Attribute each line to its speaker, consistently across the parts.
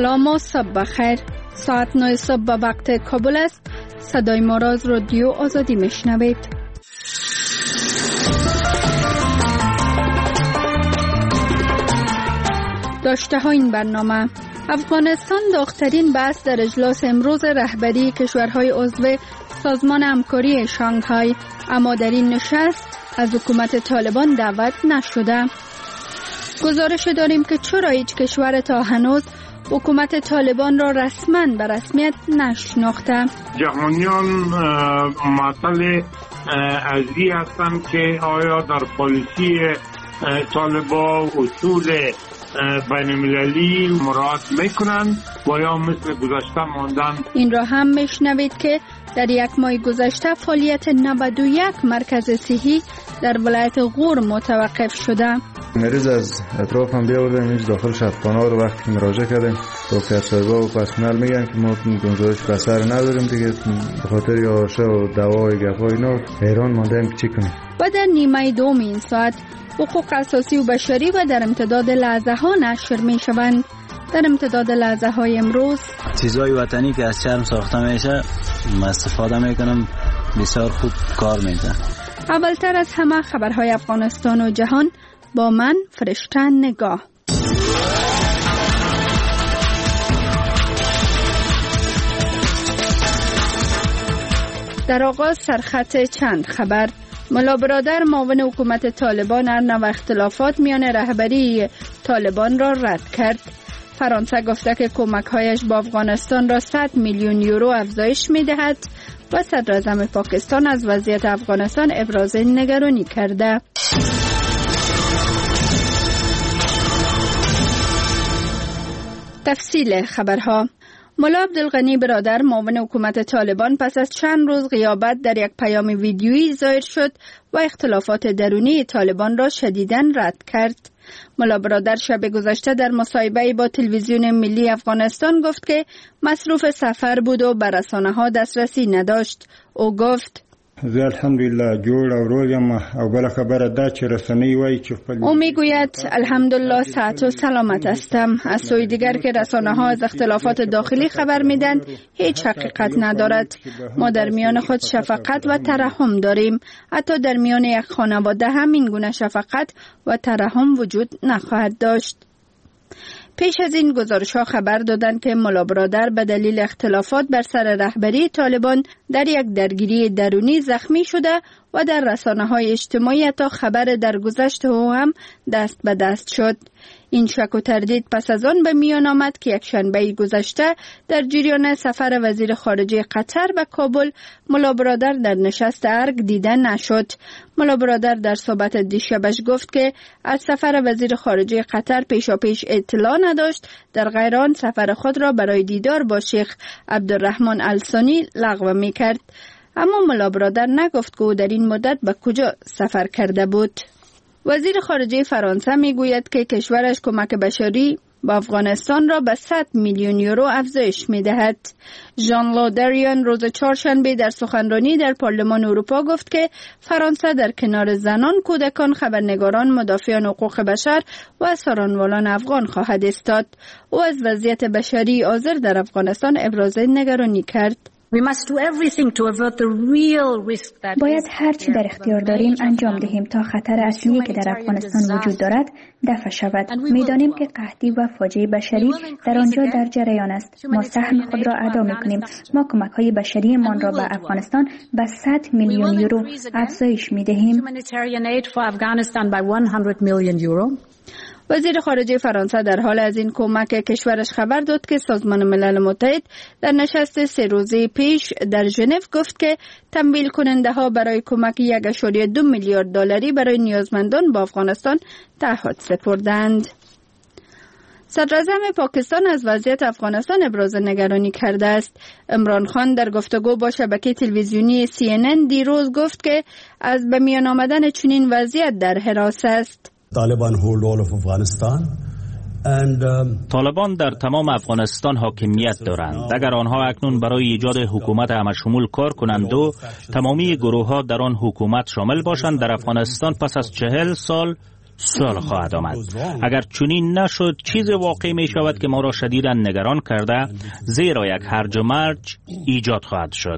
Speaker 1: سلام و صبح بخیر. ساعت 9 صبح به وقت کابل است. صدای ما را از رادیو آزادی میشنوید. داشته ها این برنامه: افغانستان داغ‌ترین بحث در اجلاس امروز رهبری کشورهای عضو سازمان همکاری شانگهای، اما در این نشست از حکومت طالبان دعوت نشده. گزارش داریم که چرا هیچ کشور تا هنوز حکومت طالبان را رسما به رسمیت نشناخته.
Speaker 2: جهانیان معطل از این هستند که آیا در پالیسی طالبان اصول بین المللی مراعات میکنند و یا مثل گذشته ماندن. این را هم میشنوید که در یک ماه گذشته فعالیت 91 مرکز صحی در ولایت غور متوقف شده.
Speaker 3: مریض از اطراف هم بیاوردیم اینج داخل شفاخانه ها رو وقتی که مراجعه کردیم دکتر صاحبا و پرسنل میگن که ما گنجایش بسر نداریم دیگه، به خاطر آشه و دوای گپای اینا حیران ماندیم که چی کنیم.
Speaker 1: و در نیمه دوم این ساعت حقوق اساسی و بشری و در امتداد لحظه ها نشر می شوند. در امتداد لحظه های امروز
Speaker 4: چیزای وطنی که از چرم ساخته میشه من استفاده میکنم، بسیار خوب کار میده.
Speaker 1: اولتر از همه خبرهای افغانستان و جهان با من فرشته نگاه. در آغاز سرخط چند خبر: ملا برادر معاون حکومت طالبان ارنو اختلافات میان رهبری طالبان را رد کرد. فرانسه گفته که کمک‌هایش با افغانستان را 100 میلیون یورو افزایش می‌دهد و صدر اعظم پاکستان از وضعیت افغانستان ابراز نگرانی کرده. تفصیل خبرها: ملا عبدالغنی برادر معاون حکومت طالبان پس از چند روز غیابت در یک پیام ویدیویی ظاهر شد و اختلافات درونی طالبان را شدیداً رد کرد. ملا برادر شب گذشته در مصاحبه‌ای با تلویزیون ملی افغانستان گفت که مصروف سفر بود و به رسانه‌ها دسترسی نداشت. او گفت:
Speaker 5: زه الحمدلله جوړ او روغ یم او بل خبره دا چې رسنۍ وایي چې
Speaker 1: او میگوید الحمدلله صحت و سلامت هستم. از سوی دیگر که رسانه‌ها از اختلافات داخلی خبر میدن هیچ حقیقت ندارد. ما در میان خود شفقت و ترحم داریم. حتی در میان یک خانواده هم این گونه شفقت و ترحم وجود نخواهد داشت. پیش از این گزارش‌ها خبر دادند که ملا برادر به دلیل اختلافات بر سر رهبری طالبان در یک درگیری درونی زخمی شده و در رسانه‌های اجتماعی حتی خبر درگذشت او هم دست به دست شد. این شک و تردید پس از آن به میان آمد که یک شنبه گذشته در جریان سفر وزیر خارجه قطر به کابل ملا برادر در نشست ارگ دیده نشد. ملا برادر در صحبت دیشبش گفت که از سفر وزیر خارجه قطر پیشاپیش اطلاع نداشت، در غیر آن سفر خود را برای دیدار با شیخ عبدالرحمن الثانی لغو می‌کرد. اما ملا برادر نگفت که او در این مدت به کجا سفر کرده بود. وزیر خارجه فرانسه میگوید که کشورش کمک بشری به افغانستان را به 100 میلیون یورو افزایش می‌دهد. ژان لو دریان روز چهارشنبه در سخنرانی در پارلمان اروپا گفت که فرانسه در کنار زنان، کودکان، خبرنگاران، مدافعان حقوق بشر و اسیرانوالان افغان خواهد ایستاد. او از وضعیت بشری حاضر در افغانستان ابراز نگرانی کرد.
Speaker 6: باید هر چی در اختیار داریم انجام دهیم تا خطر اصلی که در افغانستان وجود دارد دفع شود. می‌دانیم که قحطی و فاجعه بشری در آنجا در جریان است. ما سهم خود را ادا می‌کنیم. ما کمک‌های بشریمان را به افغانستان به 100 میلیون یورو افزایش می‌دهیم.
Speaker 1: وزیر خارجه فرانسه در حال از این کمک کشورش خبر داد که سازمان ملل متحد در نشست 3 روزه پیش در ژنو گفت که تمویل کننده ها برای کمک 1.2 میلیارد دلاری برای نیازمندان با افغانستان تعهد سپردند. صدر اعظم پاکستان از وضعیت افغانستان ابراز نگرانی کرده است. عمران خان در گفتگو با شبکه تلویزیونی CNN دیروز گفت که از به میان آمدن چنین وضعیت در هراس است.
Speaker 7: طالبان در تمام افغانستان حاکمیت دارند. اگر آنها اکنون برای ایجاد حکومت همشمول کار کنند و تمامی گروه‌ها در آن حکومت شامل باشند، در افغانستان پس از 40 سال سال خواهد آمد. اگر چنین نشد چیز واقعی می شود که ما را شدیداً نگران کرده، زیرا یک هرج و مرج ایجاد خواهد شد.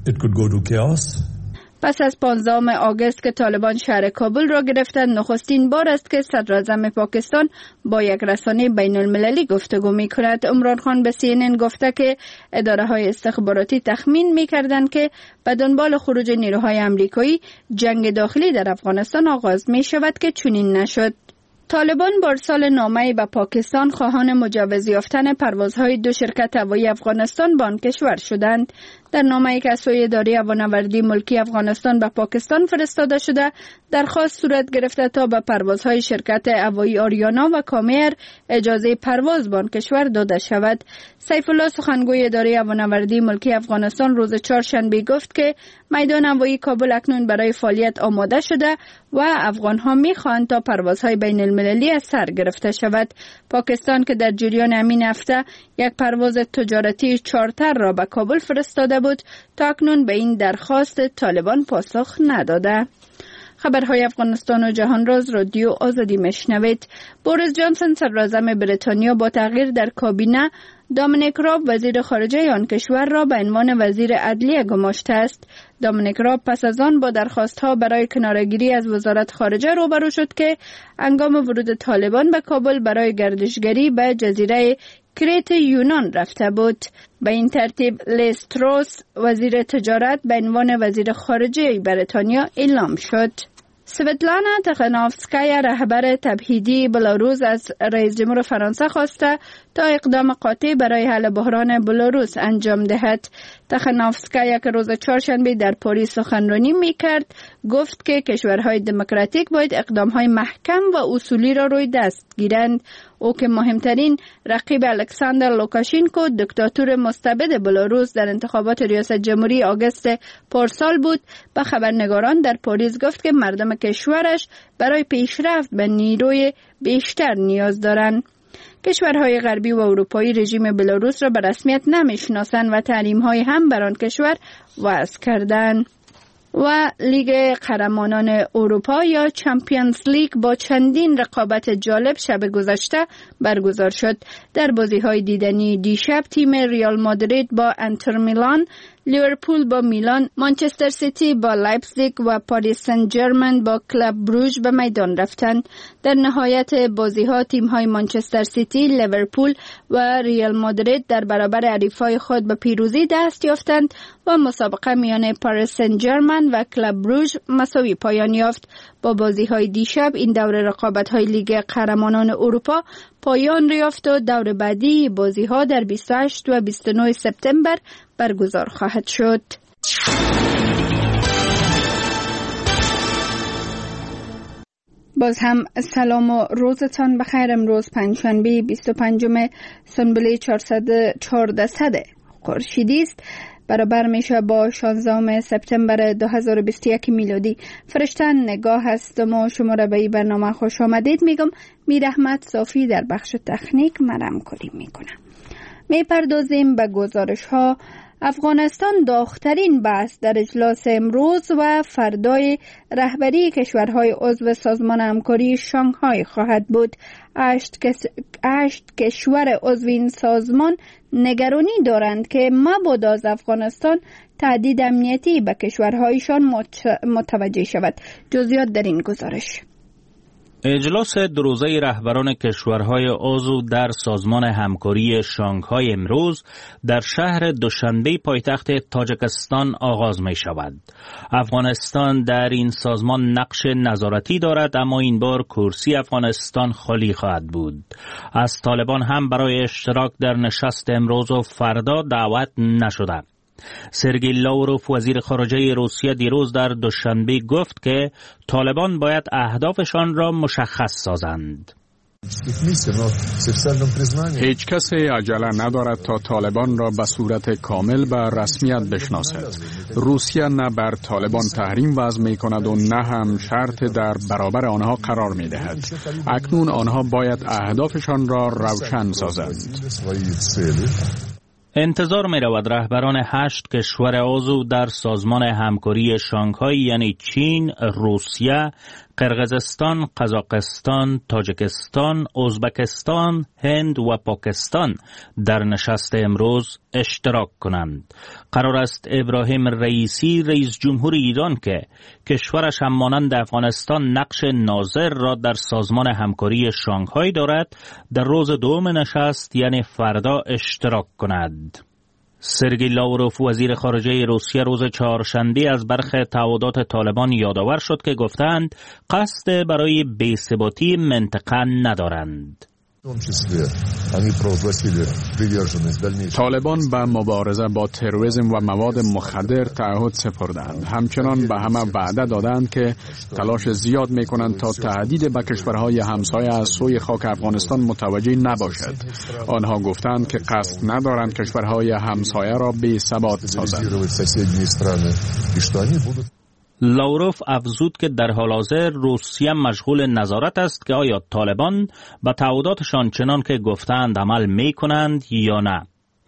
Speaker 1: پس از 15 آگوست که طالبان شهر کابل را گرفتند، نخستین بار است که صدراعظم پاکستان با یک رسانه بین المللی گفتگو می کند. عمران خان به CNN گفته که اداره های استخباراتی تخمین می کردند که به دنبال خروج نیروهای امریکایی جنگ داخلی در افغانستان آغاز می شود که چنین نشد. طالبان بارسال نامه‌ای به پاکستان خواهان مجوز یافتن پروازهای 2 شرکت هوایی افغانستان به آن کشور شدند. در نامه‌ای که از سوی اداره هوانوردی ملکی افغانستان به پاکستان فرستاده شده، درخواست صورت گرفته تا به پروازهای شرکت هوایی آریانا و کامیر اجازه پرواز به آن کشور داده شود. سیف الله سخنگوی اداره هوانوردی ملکی افغانستان روز چهارشنبه گفت که میدان هوایی کابل اکنون برای فعالیت آماده شده و افغان‌ها می‌خواهند تا پروازهای بین المللی از سر گرفته شود. پاکستان که در جریان همین هفته یک پرواز تجارتی چارتر را به کابل فرستاده بود، تا اکنون به این درخواست طالبان پاسخ نداده. خبرهای افغانستان و جهان راز رادیو آزادی میشنوید. بوریس جانسون صدراعظم بریتانیا با تغییر در کابینه دامینیک راب وزیر خارجه آن کشور را به عنوان وزیر عدلیه گماشته است. دامینیک راب پس از آن با درخواست‌ها برای کناره‌گیری از وزارت خارجه روبرو شد که هنگام ورود طالبان به کابل برای گردشگری به جزیره کریت یونان رفته بود. به این ترتیب لیز تروس وزیر تجارت به عنوان وزیر خارجه بریتانیا اعلام شد. سویتلانا تخانوفسکایا رهبر تبعیدی بلاروس از رئیس جمهور فرانسه خواسته تا اقدام قاطع برای حل بحران بلاروس انجام دهد. تخانوفسکایا که روز چهارشنبه در پاریس سخنرانی می‌کرد، گفت که کشورهای دموکراتیک باید اقدام‌های محکم و اصولی را روی دست گیرند. او که مهمترین رقیب الکساندر لوکاشینکو دکتاتور مستبد بلاروس در انتخابات ریاست جمهوری آگوست پارسال بود، به خبرنگاران در پاریس گفت که مردم کشورش برای پیشرفت به نیروی بیشتر نیاز دارند. کشورهای غربی و اروپایی رژیم بلاروس را به رسمیت نمیشناسند و تحریم‌های هم بر آن کشور وضع کردند. و لیگ قهرمانان اروپا یا چمپیونز لیگ با چندین رقابت جالب شب گذشته برگزار شد. در بازی‌های دیدنی دیشب تیم ریال مادرید با انتر میلان، لیورپول با میلان، مانچستر سیتی با لایپزیگ و پاریس سن ژرمن با کلاب بروژ به میدان رفتند. در نهایت بازی‌ها تیم‌های مانچستر سیتی، لیورپول و ریال مادرید در برابر حریفای خود به پیروزی دست یافتند و مسابقه میان پاریس سن ژرمن و کلاب بروژ مساوی پایان یافت. با بازی‌های دیشب این دور رقابت‌های لیگ قهرمانان اروپا پایان یافت و دور بعدی بازی‌ها در 28 و 29 سپتامبر برگزار خواهد شد. باز هم سلام و روزتان بخیر. امروز پنجشنبه 25 سنبله 414 خورشیدی است، برابر میشه با 16 سپتامبر 2021 میلادی. فرشتن نگاه هستم و شما را به این برنامه خوش آمدید میگم. میر احمد صافی در بخش تکنیک مرم کاری میکنم. میپردازیم به گزارش ها. افغانستان داغ‌ترین بحث در اجلاس امروز و فردای رهبری کشورهای عضو سازمان همکاری شانگهای خواهد بود. 8 کشور عضو این سازمان نگرانی دارند که مبادا از افغانستان تهدید امنیتی به کشورهایشان متوجه شود. جزئیات در این گزارش.
Speaker 7: اجلاس دروزه رهبران کشورهای عضو در سازمان همکاری شانگهای امروز در شهر دوشنبه پایتخت تاجیکستان آغاز می شود. افغانستان در این سازمان نقش نظارتی دارد، اما این بار کرسی افغانستان خالی خواهد بود. از طالبان هم برای اشتراک در نشست امروز و فردا دعوت نشده. سرگئی لاوروف وزیر خارجه روسیه دیروز در دوشنبه گفت که طالبان باید اهدافشان را مشخص سازند.
Speaker 8: هیچ کسی عجله ندارد تا طالبان را به صورت کامل به رسمیت بشناسد. روسیه نه بر طالبان تحریم وضع می کند و نه هم شرط در برابر آنها قرار می دهد. اکنون آنها باید اهدافشان را روشن سازند.
Speaker 7: انتظار می رود رهبران 8 کشور عضو در سازمان همکاری شانگهای یعنی چین، روسیه، قرقیزستان، قزاقستان، تاجیکستان، ازبکستان، هند و پاکستان در نشست امروز اشتراک کنند. قرار است ابراهیم رئیسی رئیس جمهور ایران که کشورش هم مانند افغانستان نقش ناظر را در سازمان همکاری شانگهای دارد، در روز دوم نشست یعنی فردا اشتراک کند. سرگئی لاوروف وزیر خارجه روسیه روز چهارشنبه از برخی تعهدات طالبان یادآور شد که گفتند قصد برای بی‌ثباتی منطقه ندارند.
Speaker 8: طالبان به مبارزه با تروریسم و مواد مخدر تعهد سپردند. همچنان به همه وعده دادند که تلاش زیاد میکنند تا تهدید به کشورهای همسایه از سوی خاک افغانستان متوجه نباشد. آنها گفتند که قصد ندارند کشورهای همسایه را بی‌ثبات سازند.
Speaker 7: لاوروف افزود که در حال حاضر روسیه مشغول نظارت است که آیا طالبان به تعهداتشان چنان که گفتند عمل می کنند یا نه.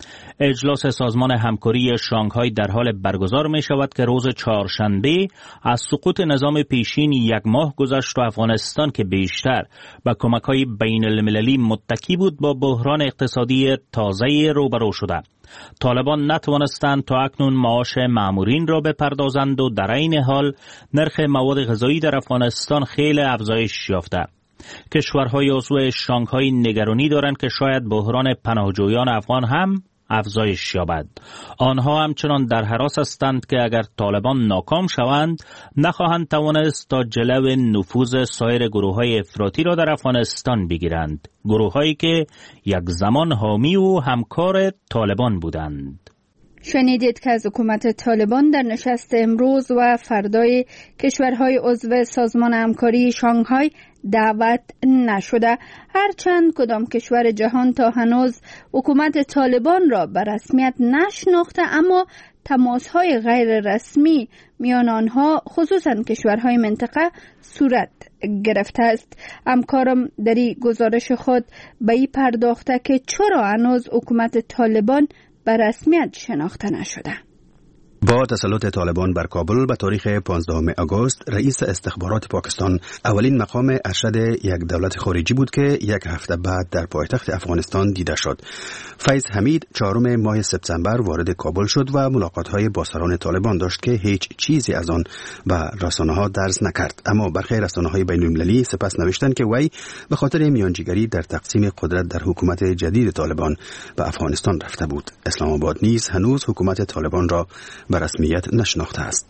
Speaker 7: اجلاس سازمان همکاری شانگهای در حال برگزار می شود که روز چهارشنبه از سقوط نظام پیشین 1 ماه گذشت و افغانستان که بیشتر به کمک‌های بین المللی متکی بود با بحران اقتصادی تازه روبرو شده. طالبان نتوانستند تا اکنون معاش مامورین را بپردازند و در این حال نرخ مواد غذایی در افغانستان خیلی افزایش یافته. کشورهای عضو شانگهای نگرانی دارند که شاید بحران پناهجویان افغان هم افزایش یابد. آنها همچنان در هراس هستند که اگر طالبان ناکام شوند نخواهند توانست تا جلو نفوذ سایر گروه‌های افراطی را در افغانستان بگیرند، گروه‌هایی که یک زمان حامی و همکار طالبان بودند.
Speaker 1: شنیدید که از حکومت طالبان در نشست امروز و فردای کشورهای عضو سازمان همکاری شانگهای دعوت نشده، هرچند کدام کشور جهان تا هنوز حکومت طالبان را به رسمیت نشناخته، اما تماس‌های غیر رسمی میان آنها خصوصا کشورهای منطقه صورت گرفته است. همکارم در این گزارش خود به این پرداخته که چرا هنوز حکومت طالبان به رسمیت شناخته نشده.
Speaker 9: با تسلط طالبان بر کابل به تاریخ 15 آگوست، رئیس استخبارات پاکستان اولین مقام ارشد یک دولت خارجی بود که 1 هفته بعد در پایتخت افغانستان دیده شد. فیض حمید 4 ماه سپتامبر وارد کابل شد و ملاقات‌های با سران طالبان داشت که هیچ چیزی از آن به رسانه‌ها درز نکرد، اما برخی رسانه‌های بین‌المللی سپس نوشتند که وی به خاطر میانجیگری در تقسیم قدرت در حکومت جدید طالبان به افغانستان رفته بود. اسلام آباد نیز هنوز حکومت طالبان را به رسمیت نشناخته است.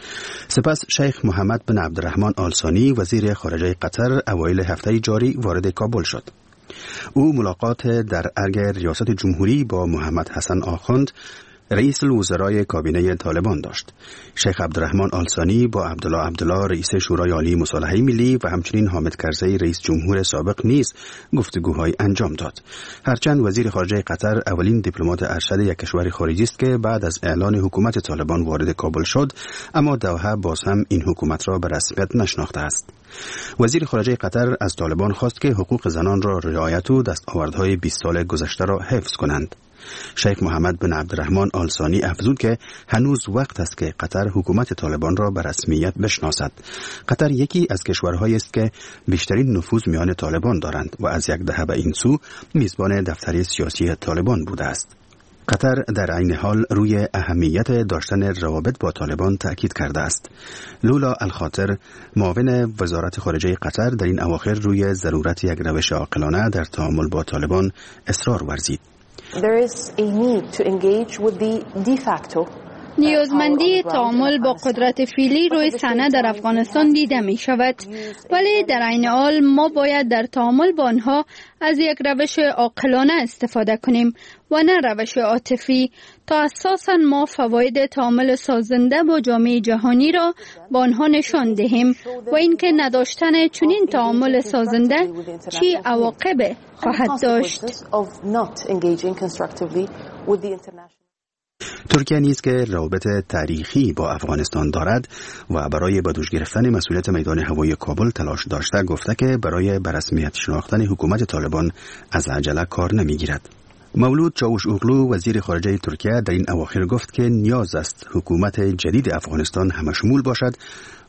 Speaker 9: سپس شیخ محمد بن عبدالرحمن آل ثانی وزیر خارجه قطر اوایل هفته جاری وارد کابل شد. او ملاقات در ارگ ریاست جمهوری با محمد حسن آخوند رئیس الوزرای کابینه طالبان داشت. شیخ عبدالرحمن آل ثانی با عبدالله رئیس شورای عالی مصالحه ملی و همچنین حامد کرزی رئیس جمهور سابق نیز گفتگوهای انجام داد. هرچند وزیر خارجه قطر اولین دیپلمات ارشد یک کشور خارجی است که بعد از اعلان حکومت طالبان وارد کابل شد، اما دوحه باز هم این حکومت را به رسمیت نشناخته است. وزیر خارجه قطر از طالبان خواست که حقوق زنان را رعایت و دستاوردهای 20 سال گذشته را حفظ کنند. شیخ محمد بن عبدالرحمن آل ثانی افزود که هنوز وقت است که قطر حکومت طالبان را به رسمیت بشناسد. قطر یکی از کشورهایی است که بیشترین نفوذ میان طالبان دارند و از 1 دهه به این سو میزبان دفتر سیاسی طالبان بوده است. قطر در عین حال روی اهمیت داشتن روابط با طالبان تأکید کرده است. لولا الخاطر معاون وزارت خارجه قطر در این اواخر روی ضرورت یک روش عاقلانه در تعامل با طالبان اصرار ورزید.
Speaker 1: نیازمندی تعامل با قدرت فعلی روی صحنه در افغانستان دیده می شود، ولی در عین حال ما باید در تعامل با آنها از یک روش عاقلانه استفاده کنیم و نه روش عاطفی، تا اساساً ما فواید تعامل سازنده با جامعه جهانی را با آنها نشان دهیم و اینکه نداشتن چنین تعامل سازنده چی عواقب خواهد داشت.
Speaker 9: ترکیه نیز که روابط تاریخی با افغانستان دارد و برای به دوش گرفتن مسئولیت میدان هوایی کابل تلاش داشته، گفته که برای به رسمیت شناختن حکومت طالبان از عجله کار نمیگیرد. مولود چاوشاغلو وزیر خارجه ترکیه در این اواخر گفت که نیاز است حکومت جدید افغانستان همشمول باشد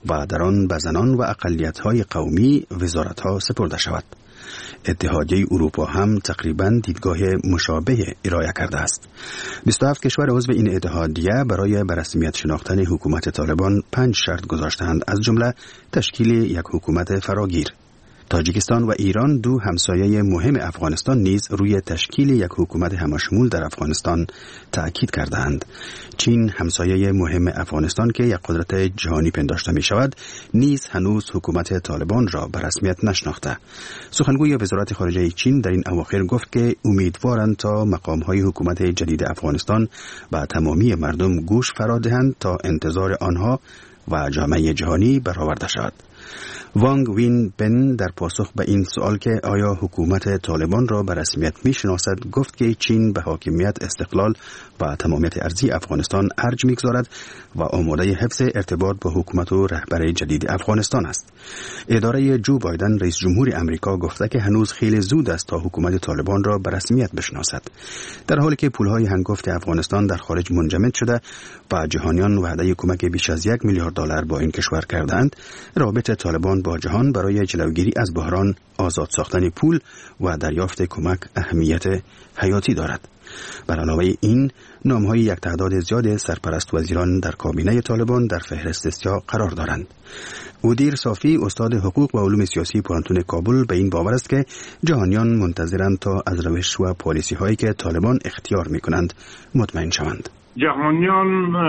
Speaker 9: و در آن به زنان و اقلیت‌های قومی وزارت‌ها سپرده شود. اتحادیه اروپا هم تقریباً دیدگاه مشابه ارائه کرده است. 27 کشور عضو این اتحادیه برای به رسمیت شناختن حکومت طالبان 5 شرط گذاشتند، از جمله تشکیل یک حکومت فراگیر. تاجیکستان و ایران، دو همسایه مهم افغانستان، نیز روی تشکیل یک حکومت همشمول در افغانستان تأکید کردند. چین، همسایه مهم افغانستان که یک قدرت جهانی پنداشته می شود، نیز هنوز حکومت طالبان را به رسمیت نشناخته. سخنگوی وزارت خارجه چین در این اواخر گفت که امیدوارند تا مقام‌های حکومت جدید افغانستان به تمامی مردم گوش فرا دهند تا انتظار آنها و جامعه جهانی برآورده شود. وانگ وین بن در پاسخ به این سوال که آیا حکومت طالبان را به رسمیت می‌شناسد، گفت که چین به حاکمیت، استقلال و تمامیت ارضی افغانستان ارج می‌گذارد و آماده حفظ ارتباط با حکومت و رهبر جدید افغانستان است. اداره جو بایدن، رئیس جمهور امریکا، گفته که هنوز خیلی زود است تا حکومت طالبان را به رسمیت بشناسد. در حالی که پولهای هنگفت افغانستان در خارج منجمد شده و جهانیان وعده کمک بیش از $1 میلیارد با این کشور کردند، رابطه طالبان با جهان برای جلوگیری از بحران، آزاد ساختن پول و دریافت کمک اهمیت حیاتی دارد. بر علاوه این، نام‌های یک تعداد زیاد سرپرست وزیران در کابینه طالبان در فهرست سیاه قرار دارند. ادیر صافی، استاد حقوق و علوم سیاسی پوهنتون کابل، به این باور است که جهانیان منتظرند تا از روش و پالیسی هایی که طالبان اختیار می‌کنند مطمئن شوند.
Speaker 2: جهانیان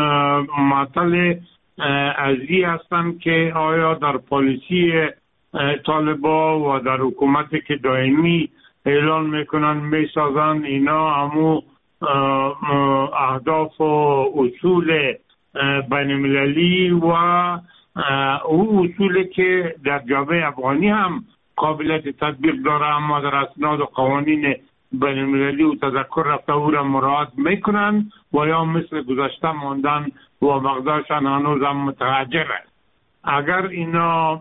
Speaker 2: معطل از این هستند که آیا در پالیسی طالبان و در حکومتی که دائمی اعلان میکنن میسازن، اینا همو اهداف و اصول بین المللی و او اصولی که در جامعه افغانی هم قابلیت تطبیق داره، اما در اسناد و قوانین بین المللی و تذکر رفته او را مراعات میکنن و یا مثل گذشته ماندن و مقدارشان هنوز هم متحجر است. اگر اینا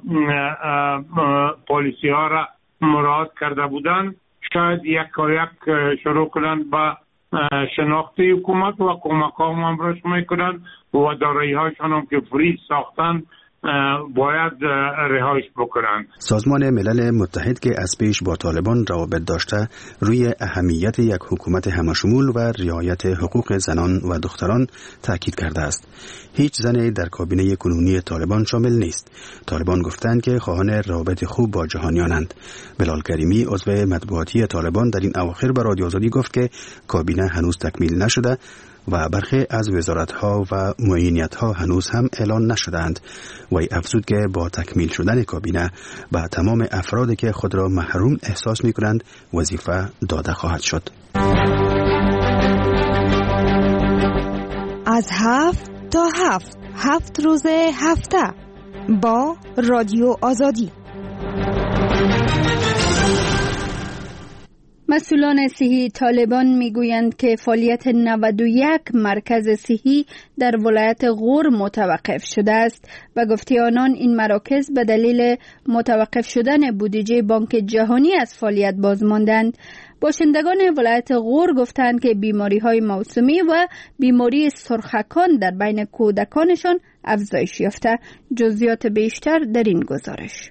Speaker 2: پالیسی ها را مراعات کرده بودن، شاید یک شروع کنند با شناخت حکومت و کمک ها هم امروز میکنند و دارایی هاشان هم که فریز ساختن باید رهایش بکنند.
Speaker 9: سازمان ملل متحد که از پیش با طالبان روابط داشته، روی اهمیت یک حکومت همشمول و رعایت حقوق زنان و دختران تاکید کرده است. هیچ زنی در کابینه کنونی طالبان شامل نیست. طالبان گفتند که خواهان روابط خوب با جهانیانند. بلال کریمی، عضو مطبوعاتی طالبان، در این اواخر به رادیو آزادی گفت که کابینه هنوز تکمیل نشده و برخی از وزارت‌ها و معینیت‌ها هنوز هم اعلان نشدند و افزود که با تکمیل شدن کابینه به تمام افرادی که خود را محروم احساس می‌کنند وظیفه داده خواهد شد.
Speaker 10: از 7 تا 7 روز هفته با رادیو آزادی.
Speaker 1: مسئولان صحی طالبان میگویند که فعالیت 91 مرکز صحی در ولایت غور متوقف شده است و گفته آنان این مراکز به دلیل متوقف شدن بودجه بانک جهانی از فعالیت باز ماندند. باشندگان ولایت غور گفتند که بیماری‌های موسمی و بیماری سرخکان در بین کودکانشان افزایش یافته. جزئیات بیشتر در این گزارش.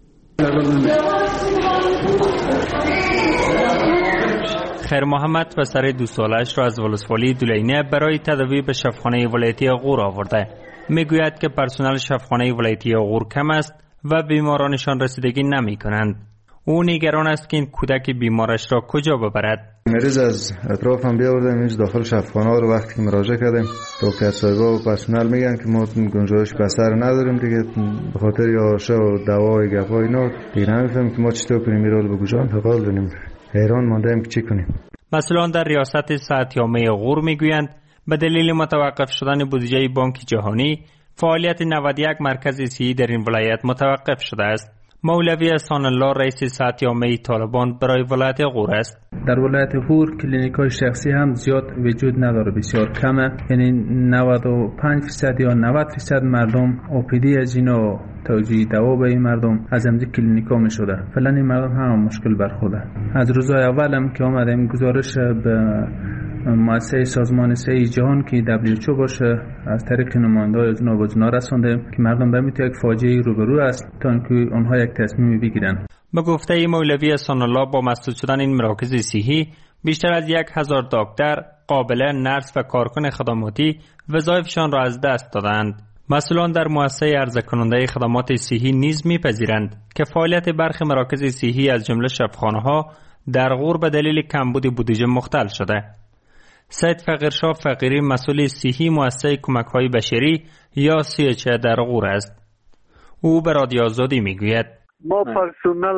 Speaker 7: خیر محمد پسر 2 سالش را از ولسوالی دولینه برای تداوی به شفاخانه ولایتی غور آورده. میگوید که پرسنل شفاخانه ولایتی غور کم است و بیمارانشان رسیدگی نمی کنند. او نگران است که این کودک بیمارش را کجا ببرد.
Speaker 3: مریض از اطرافم بیاوردیم اینجا داخل شفاخانه رو وقتی که مراجعه کردیم دکتر صاحبا و پرسنل میگن که ما گنجایش بستر نداریم دیگه، به خاطر یارشه و دوای گپای اینا دیگه نمیفهمیم که ما چطور کنیم رو به کجا انتقال بدیم. حیران ماندیم که چی کنیم. مسئولان
Speaker 7: در ریاست صحت‌یابی غور میگویند به دلیل متوقف شدن بودجه بانک جهانی فعالیت 91 مرکز صحی در این ولایت متوقف شده است. مولوی احسان الله، رئیس صحت‌یابی طالبان برای ولایت غور است.
Speaker 11: در ولایت غور کلینیک‌های شخصی هم زیاد وجود نداره، بسیار کمه، یعنی 95% یا 90% مردم اوپیدی از اینا توجیه دوا به این مردم از همین کلینیکا می شده. فعلا این مردم هم مشکل برخورده. از روزهای اول هم که آمدیم گزارش به مؤسسه سازمان صحت جهان که WHO باشه از طریق نماینده‌های جناب جنا رسانده که مردم به میتونه یک فاجعه روبرو است تا اینکه آنها یک تصمیم بگیرن.
Speaker 12: به گفته مولوی احسان الله، با مسدود شدن این مراکز صحی بیشتر از 1000 دکتر، قابله، نرس و کارکن خدماتی وظایفشان را از دست دادند. مسئولان در مؤسسه عرضه کننده خدمات صحی نیز می‌پذیرند که فعالیت برخی مراکز صحی از جمله شفاخانه‌ها در غور به دلیل کمبود بودجه مختل شده. سید فقیرشاه فقیری، مسئول صحی مؤسسه کمک‌های بشری یا CHA در غور است. او به رادیو آزادی میگوید:
Speaker 13: ما پرسنل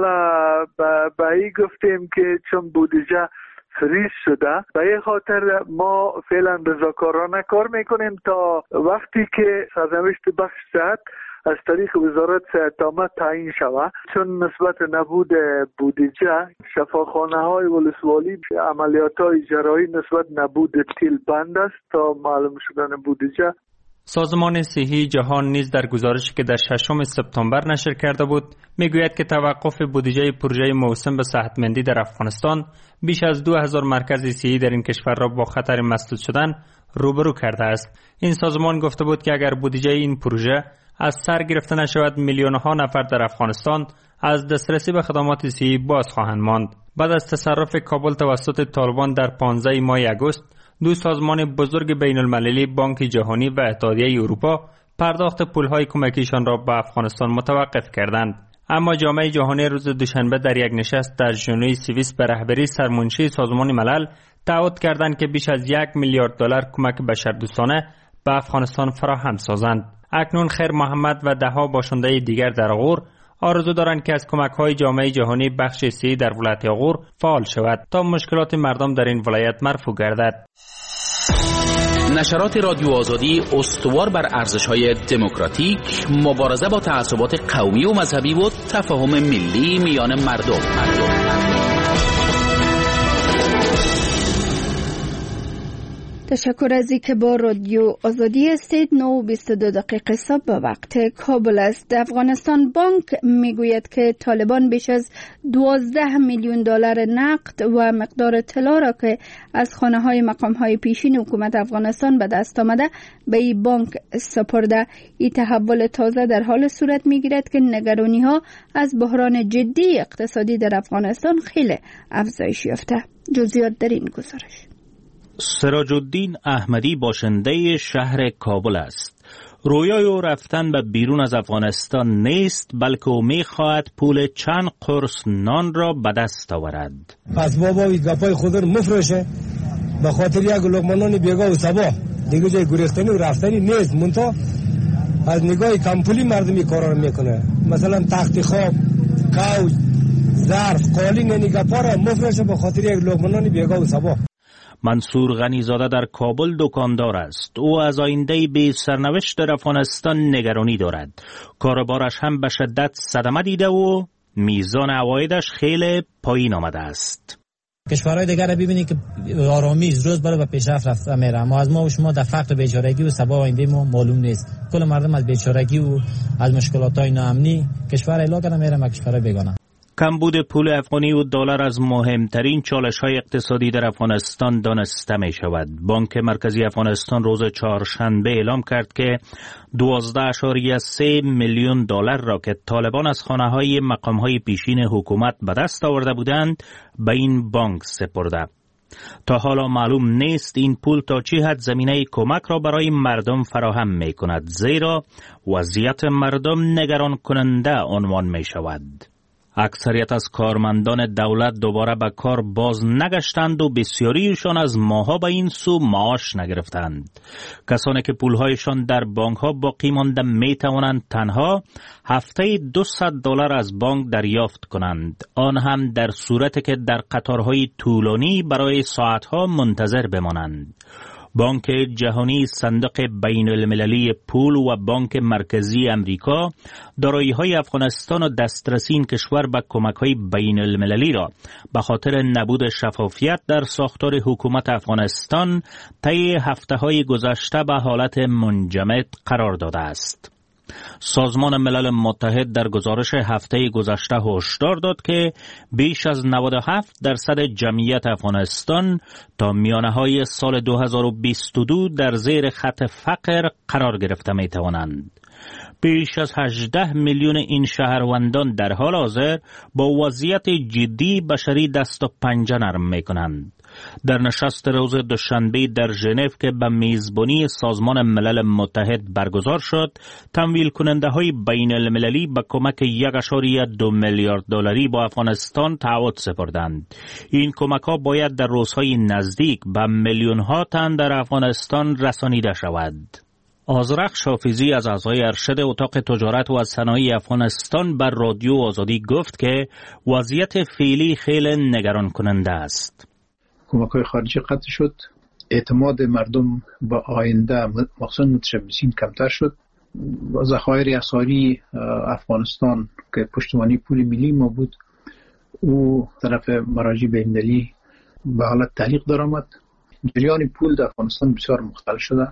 Speaker 13: به این گفتیم که چون بودجه فریز شده، به این خاطر ما فعلا رضاکارانه کار میکنیم تا وقتی که سرنوشت بخش صحت از طریق وزارت صحت عامه تعیین شود. چون نسبت نبود بودجه، شفاخانه های ولسوالی عملیات های جراحی نسبت نبود تیل بند است تا معلوم شدن بودجه.
Speaker 12: سازمان صحی جهان نیز در گزارشی که در 6 سپتامبر نشر کرده بود میگوید که توقف بودجه پروژه موسم به صحتمندی در افغانستان بیش از 2000 مرکز صحی در این کشور را با خطر مسدود شدن روبرو کرده است. این سازمان گفته بود که اگر بودجه این پروژه از سر گرفته نشود، میلیون‌ها نفر در افغانستان از دسترسی به خدمات صحی باز خواهند ماند. بعد از تصرف کابل توسط طالبان در 15 ماه آگوست، دو سازمان بزرگ بین المللی، بانک جهانی و اتحادیه اروپا، پرداخت پولهای کمکیشان را به افغانستان متوقف کردند. اما جامعه جهانی روز دوشنبه در یک نشست در ژنو سوئیس به رهبری سرمنشی سازمان ملل تعهد کردند که بیش از 1 میلیارد دلار کمک بشردوستانه به افغانستان فراهم سازند. اکنون خیر محمد و دهها باشنده دیگر در غور آرزو دارند که از کمک‌های جامعه جهانی بخش صحی در ولایت غور فعال شود تا مشکلات مردم در این ولایت مرفوع گردد.
Speaker 14: نشرات رادیو آزادی استوار بر ارزش‌های دموکراتیک، مبارزه با تعصبات قومی و مذهبی و تفاهم ملی میان مردم.
Speaker 1: تشکر از اینکه با رادیو آزادی هستید. 9:22 صبح به وقت کابل است. افغانستان بانک میگوید که طالبان بیش از 12 میلیون دلار نقد و مقدار طلا را که از خانه‌های مقام‌های پیشین حکومت افغانستان به دست آمده به این بانک سپرده. این تحول تازه در حال صورت میگیرد که نگرانی‌ها از بحران جدی اقتصادی در افغانستان خیلی افزایش یافته. جزئیات در این گزارش.
Speaker 7: سراج الدین احمدی باشنده شهر کابل است. رویای او رفتن به بیرون از افغانستان نیست، بلکه او می‌خواهد پول چند قرص نان را به دست آورد.
Speaker 15: پس بابا گپای خود رو مفروشه به خاطر یک لقمه نان بیگاه و صبا دیگه جای گریختنی و رفتنی نیست. منتها از نگاه کمپولی مردمی کارا رو میکنه. مثلا تخت خواب، کوچ، ظرف، قالین، یعنی گپا را مفروشه به خاطر یک لقمه نان بیگاه و صبا.
Speaker 7: منصور غنیزاده در کابل دکاندار است. او از آینده به سرنوشت در افغانستان نگرانی دارد. کاروبارش هم به شدت صدمه دیده و میزان عوایدش خیلی پایین آمده است.
Speaker 16: کشورهای دیگر را ببینید که آرامی روز به پیشرفت رفته میره، اما از ما و شما در فقر بیچارگی و سبب آینده ما معلوم نیست. کل مردم از بیچارگی و از مشکلات‌های ناامنی کشور الا کردن میره و کشورهای بیگانه.
Speaker 7: کمبود پول افغانی و دلار از مهمترین چالش‌های اقتصادی در افغانستان دانسته می شود. بانک مرکزی افغانستان روز چهارشنبه اعلام کرد که 12.3 میلیون دلار را که طالبان از خانه‌های مقام‌های پیشین حکومت به دست آورده بودند به این بانک سپرده. تا حالا معلوم نیست این پول تا چه حد زمینه کمک را برای مردم فراهم می کند، زیرا وضعیت مردم نگران کننده عنوان می شود. اکثریت از کارمندان دولت دوباره به کار باز نگشتند و بسیاریشان از ماها به این سو معاش نگرفتند. کسانی که پولهایشان در بانک ها باقی مانده می توانند تنها هفته $200 از بانک دریافت کنند، آن هم در صورتی که در قطارهای طولانی برای ساعتها منتظر بمانند. بانک جهانی، صندوق بین المللی پول و بانک مرکزی امریکا دارایی‌های افغانستان و دسترسی این کشور به کمک‌های بین المللی را به خاطر نبود شفافیت در ساختار حکومت افغانستان طی هفته‌های گذشته به حالت منجمد قرار داده است. سازمان ملل متحد در گزارش هفته گذشته هشدار داد که بیش از 97% جمعیت افغانستان تا میانه‌های سال 2022 در زیر خط فقر قرار گرفته می توانند. بیش از 18 میلیون این شهروندان در حال حاضر با وضعیت جدی بشری دست و پنجه نرم می کنند. در نشست روز دوشنبه در ژنو که به میزبانی سازمان ملل متحد برگزار شد، تمویل کننده های بین المللی به کمک 1.2 میلیارد دلاری با افغانستان تعهد سپردند. این کمک ها باید در روزهای نزدیک به میلیون ها تن در افغانستان رسانیده شود. آذرخش حافظی از اعضای ارشد اتاق تجارت و صنایع افغانستان بر رادیو آزادی گفت که وضعیت فعلی خیلی نگران کننده است.
Speaker 17: کمک‌های خارجی قطع شد، اعتماد مردم به آینده مخصوصا متشبثین کمتر شد. ذخایر اسعاری افغانستان که پشتوانه پول ملی ما بود او طرف مراجع بین‌المللی به حالت تعلیق درآمد. جریان پول در افغانستان بسیار مختل شده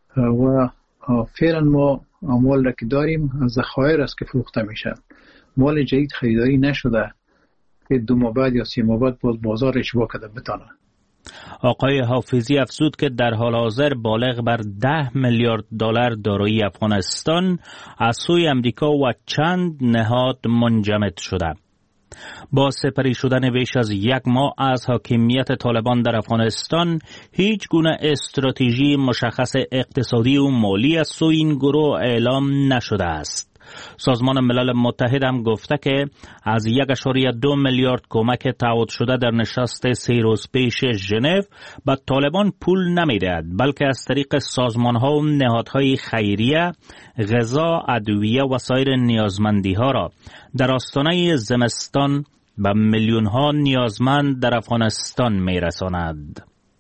Speaker 17: و فعلا ما اموال را که داریم ذخایر است که فروخته میشه، مال جدید خریداری نشده که 2 ماه بعد یا 3 ماه بعد بازار اشباع کرده بتانه.
Speaker 7: آقای حافظی افزود که در حال حاضر بالغ بر 10 میلیارد دلار دارایی افغانستان از سوی امریکا و چند نهاد منجمد شده. با سپری شدن بیش از 1 ماه از حاکمیت طالبان در افغانستان، هیچ گونه استراتژی مشخص اقتصادی و مالی از سوی این گروه اعلام نشده است. سازمان ملل متحد هم گفته که از 1.2 میلیارد کمک تعهد شده در نشست 3 روز پیش ژنو به طالبان پول نمیدهد، بلکه از طریق سازمان‌ها و نهادهای خیریه غذا، ادویه و سایر نیازمندی‌ها را در آستانه زمستان به میلیون‌ها نیازمند در افغانستان می‌رساند.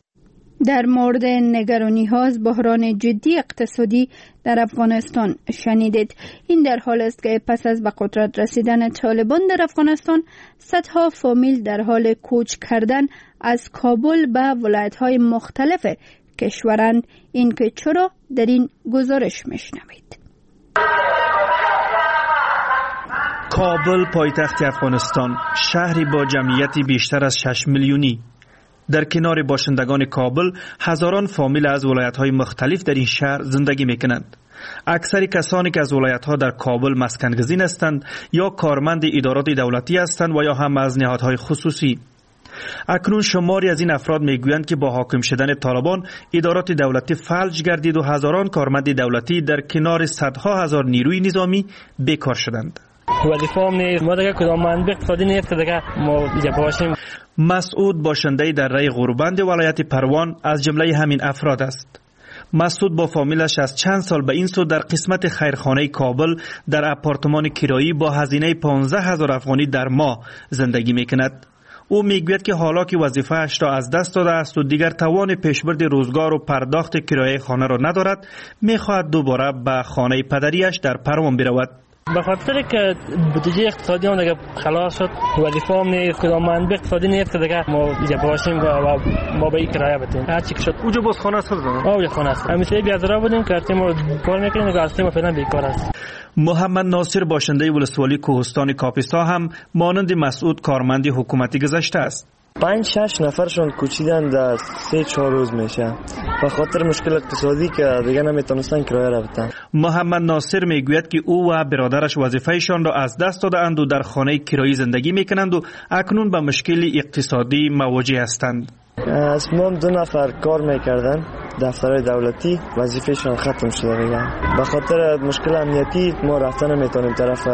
Speaker 1: در مورد نگرانی ها از بحران جدی اقتصادی در افغانستان شنیدید. این در حال است که پس از به قدرت رسیدن طالبان در افغانستان صدها فامیل در حال کوچ کردن از کابل به ولایت های مختلف کشورند. این که چرا در این گزارش میشنوید.
Speaker 18: کابل پایتخت افغانستان، شهری با جمعیتی بیشتر از 6 میلیونی. در کنار باشندگان کابل هزاران فامیل از ولایت‌های مختلف در این شهر زندگی می‌کنند. اکثر کسانی که از ولایت‌ها در کابل مسکن‌گزین هستند یا کارمند ادارات دولتی هستند و یا هم از نهادهای خصوصی. اکنون شماری از این افراد میگویند که با حاکم شدن طالبان ادارات دولتی فلج گردید و هزاران کارمند دولتی در کنار صدها هزار نیروی نظامی بیکار شدند.
Speaker 19: وظیفه‌ام نیست، ما دیگه کدام منبع اقتصادی نیست که دیگه ما اینجا باشیم.
Speaker 18: مسعود باشنده در رای غوربند ولایت پروان از جمله همین افراد است. مسعود با فامیلش از چند سال به این سو در قسمت خیرخانه کابل در آپارتمان کرایی با هزینه 15,000 افغانی در ماه زندگی میکند. او میگوید که حالا که وظیفه‌اش را از دست داده است و دیگر توان پیشبرد روزگار و پرداخت کرایه خانه را ندارد، میخواهد دوباره به خانه پدریش در پروان برود.
Speaker 19: به خاطر که بودجه اقتصادی هم دیگه خلاص شد، وظیفه‌ام نیست، کدام منبع اقتصادی نیست که دیگه ما اینجا باشیم و ما به این کرایه بدیم. هر چی که شد
Speaker 18: اونجا باز خانه است.
Speaker 19: اونجا خانه است. همیشه بیادرا بودیم که ما کار میکنیم، دیگه اصلا ما فعلا بیکار است.
Speaker 18: محمد ناصر باشنده ولسوالی کوهستان کاپیسا هم مانند مسعود کارمند حکومتی گذشته است.
Speaker 20: 5-6 نفرشون کوچیدن در 3-4 روز میشه به خاطر مشکل اقتصادی که دیگه نمیتونستن کرایه را بدن.
Speaker 18: محمد ناصر میگوید که او و برادرش وظیفهشان را از دست دادند و در خانه کرایی زندگی میکنند و اکنون به مشکل اقتصادی مواجه هستند.
Speaker 20: از ما 2 نفر کار میکردن دفترهای دولتی، وظیفهشان ختم شده دیگه. به خاطر مشکل امنیتی ما رفتن نمیتونیم طرف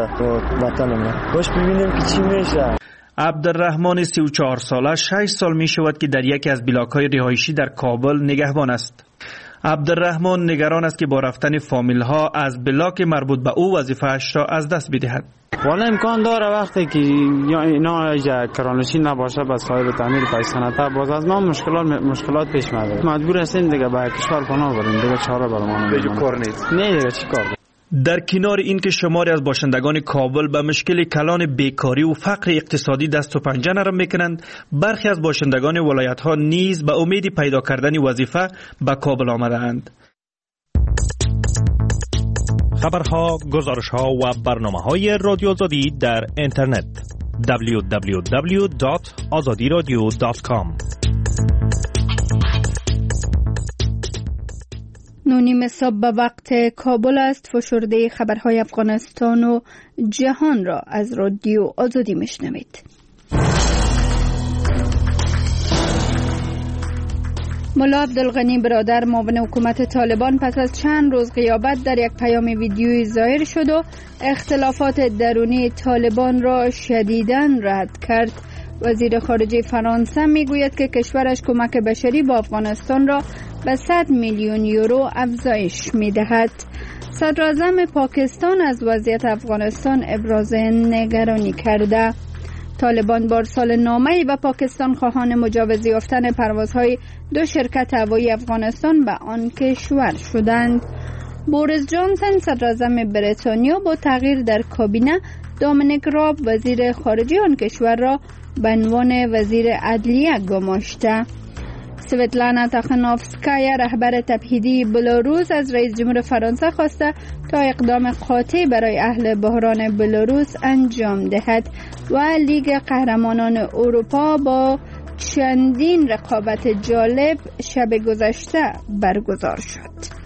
Speaker 20: وطنمون. خوش ببینیم که چی میشه.
Speaker 18: عبدالرحمن 34 ساله 6 سال می شود که در یکی از بلاک‌های رهایشی در کابل نگهبان است. عبدالرحمن نگران است که با رفتن فامیل ها از بلاک مربوط به او وظیفه‌اش را از دست بدهد.
Speaker 21: والا امکان داره وقتی که یا اینا کرانشین نباشه به صاحب تعمیر پیسنته باز از ما مشکلات پیش میاد. مجبور هستیم دیگه به کشور پناه بریم، دیگه چاره برامون نمیاد.
Speaker 18: کار نیست.
Speaker 21: نه دیگه چی کار؟
Speaker 18: در کنار این که شماری از باشندگان کابل به مشکل کلان بیکاری و فقر اقتصادی دست و پنجه نرم میکنند، برخی از باشندگان ولایت ها نیز به امید پیدا کردن وظیفه به کابل آمدند.
Speaker 7: خبرها، گزارش‌ها و برنامه‌های رادیو آزادی در اینترنت www.azadiradio.com.
Speaker 1: 9:30 صبح به وقت کابل است. فشرده خبرهای افغانستان و جهان را از رادیو آزادی میشنوید. ملا عبدالغنی برادر معاون حکومت طالبان پس از چند روز غیابت در یک پیام ویدیویی ظاهر شد و اختلافات درونی طالبان را شدیداً رد کرد. وزیر خارجه فرانسه میگوید که کشورش کمک بشری با افغانستان را به 100 میلیون یورو افزایش میدهد. صدراعظم پاکستان از وضعیت افغانستان ابراز نگرانی کرده. طالبان بارسال نامه‌ای به پاکستان خواهان مجوز یافتن پروازهای 2 شرکت هوایی افغانستان به آن کشور شدند. بوریس جانسن صدراعظم بریتانیا با تغییر در کابینه دامینیک راب وزیر خارجه آن کشور را به عنوان وزیر عدلیه گماشته. سویتلانا تخانوفسکایا رهبر تبعیدی بلاروس از رئیس جمهور فرانسه خواسته تا اقدام قاطع برای اهل بحران بلاروس انجام دهد و لیگ قهرمانان اروپا با چندین رقابت جالب شب گذشته برگزار شد.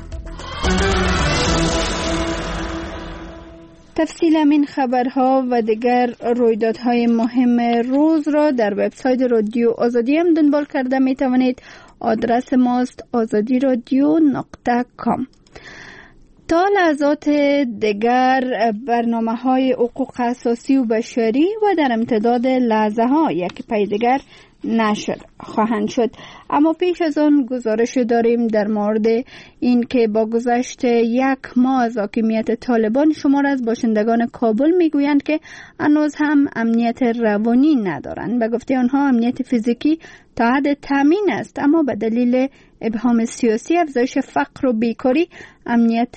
Speaker 1: تفصیل این خبرها و دیگر رویدادهای مهم روز را در وبسایت رادیو آزادی هم دنبال کرده می توانید. آدرس ماست azadiradio.com. تا لحظات دیگر برنامه‌های حقوق اساسی و بشری و در امتداد لحظه ها یک پی دیگر نشر خواهند شد. اما پیش از آن گزارش داریم در مورد این که با گذشت 1 ماه از حاکمیت طالبان شمار از باشندگان کابل میگویند که هنوز هم امنیت روانی ندارند. به گفته آنها امنیت فیزیکی تا حد تامین است، اما به دلیل ابهام سیاسی، افزایش فقر و بیکاری، امنیت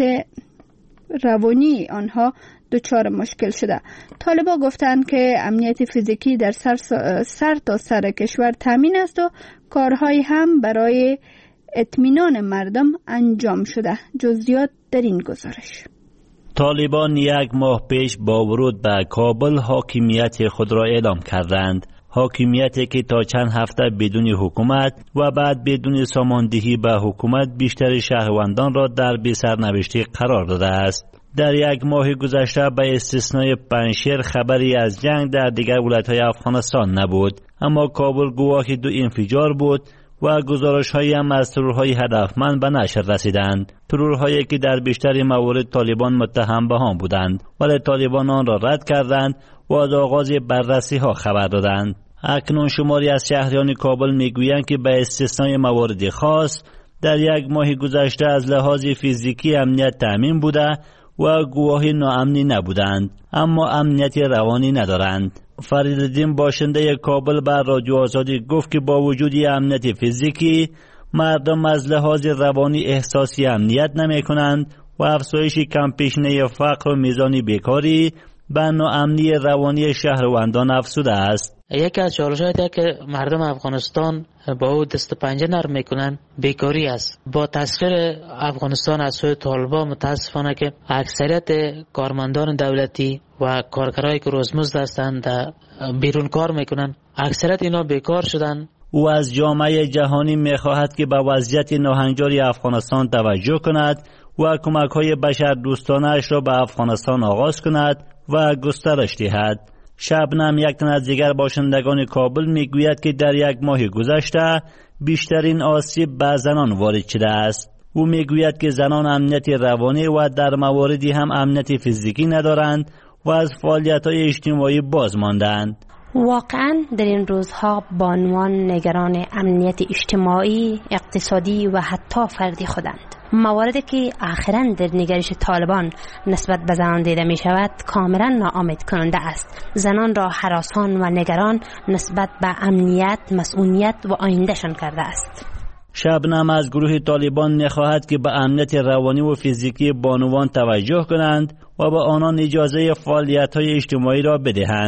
Speaker 1: روانی آنها دچار مشکل شده. طالبان گفتند که امنیت فیزیکی در سر تا سر کشور تامین است و کارهای هم برای اطمینان مردم انجام شده. جزئیات در این گزارش.
Speaker 4: طالبان 1 ماه پیش با ورود به کابل حاکمیت خود را اعلام کردند. حاکمیتی که تا چند هفته بدون حکومت و بعد بدون ساماندهی به حکومت بیشتر شهروندان را در بی سرنوشتی قرار داده است. در 1 ماه گذشته به استثنای پنجشیر خبری از جنگ در دیگر ولایت‌های افغانستان نبود، اما کابل گواه 2 انفجار بود و گزارش‌هایی هم از ترورهای هدفمند به نشر رسیدند. ترورهایی که در بیشتر موارد طالبان متهم به آن بودند، ولی طالبان آن را رد کردند و از آغاز بررسی‌ها خبر دادند. اکنون شماری از شهریان کابل میگویند که به استثنای موارد خاص در 1 ماه گذشته از لحاظ فیزیکی امنیت تامین بوده و گواهی ناامنی نبودند، اما امنیت روانی ندارند. فریدالدین باشنده کابل بر رادیو آزادی گفت که با وجود امنیت فیزیکی مردم از لحاظ روانی احساسی امنیت نمی کنند و افزایش کمپیشنه فقر و میزان بیکاری به ناامنی روانی شهروندان افزوده است.
Speaker 22: یکی از چالش‌هایی که مردم افغانستان با او دست پنجه نرم میکنن بیکاری است. با تسخیر افغانستان از سوی طالبان متاسفانه که اکثریت کارمندان دولتی و کارگرایی که روزمزد هستند بیرون کار میکنن، اکثریت اینا بیکار شدن.
Speaker 4: او از جامعه جهانی میخواهد که به وضعیت ناهنجاری افغانستان توجه کند و کمک‌های بشردوستانه‌اش را به افغانستان آغاز کند و گسترش دهد. شبنم، یک تن از دیگر باشندگان کابل، میگوید که در 1 ماه گذشته بیشترین آسیب به زنان وارد شده است. او میگوید که زنان امنیت روانی و در مواردی هم امنیت فیزیکی ندارند و از فعالیت‌های اجتماعی باز ماندند.
Speaker 23: واقعا در این روزها با عنوان نگران امنیت اجتماعی، اقتصادی و حتی فردی خودند. مواردی که اخیراً در نگرش طالبان نسبت به زنان دیده می شود کاملا ناامید کننده است. زنان را هراسان و نگران نسبت به امنیت، مسئولیت و آیندهشان کرده است.
Speaker 4: شبنم از گروه طالبان می‌خواهد که به امنیت روانی و فیزیکی بانوان توجه کنند و به آنان اجازه فعالیت‌های اجتماعی را بدهند.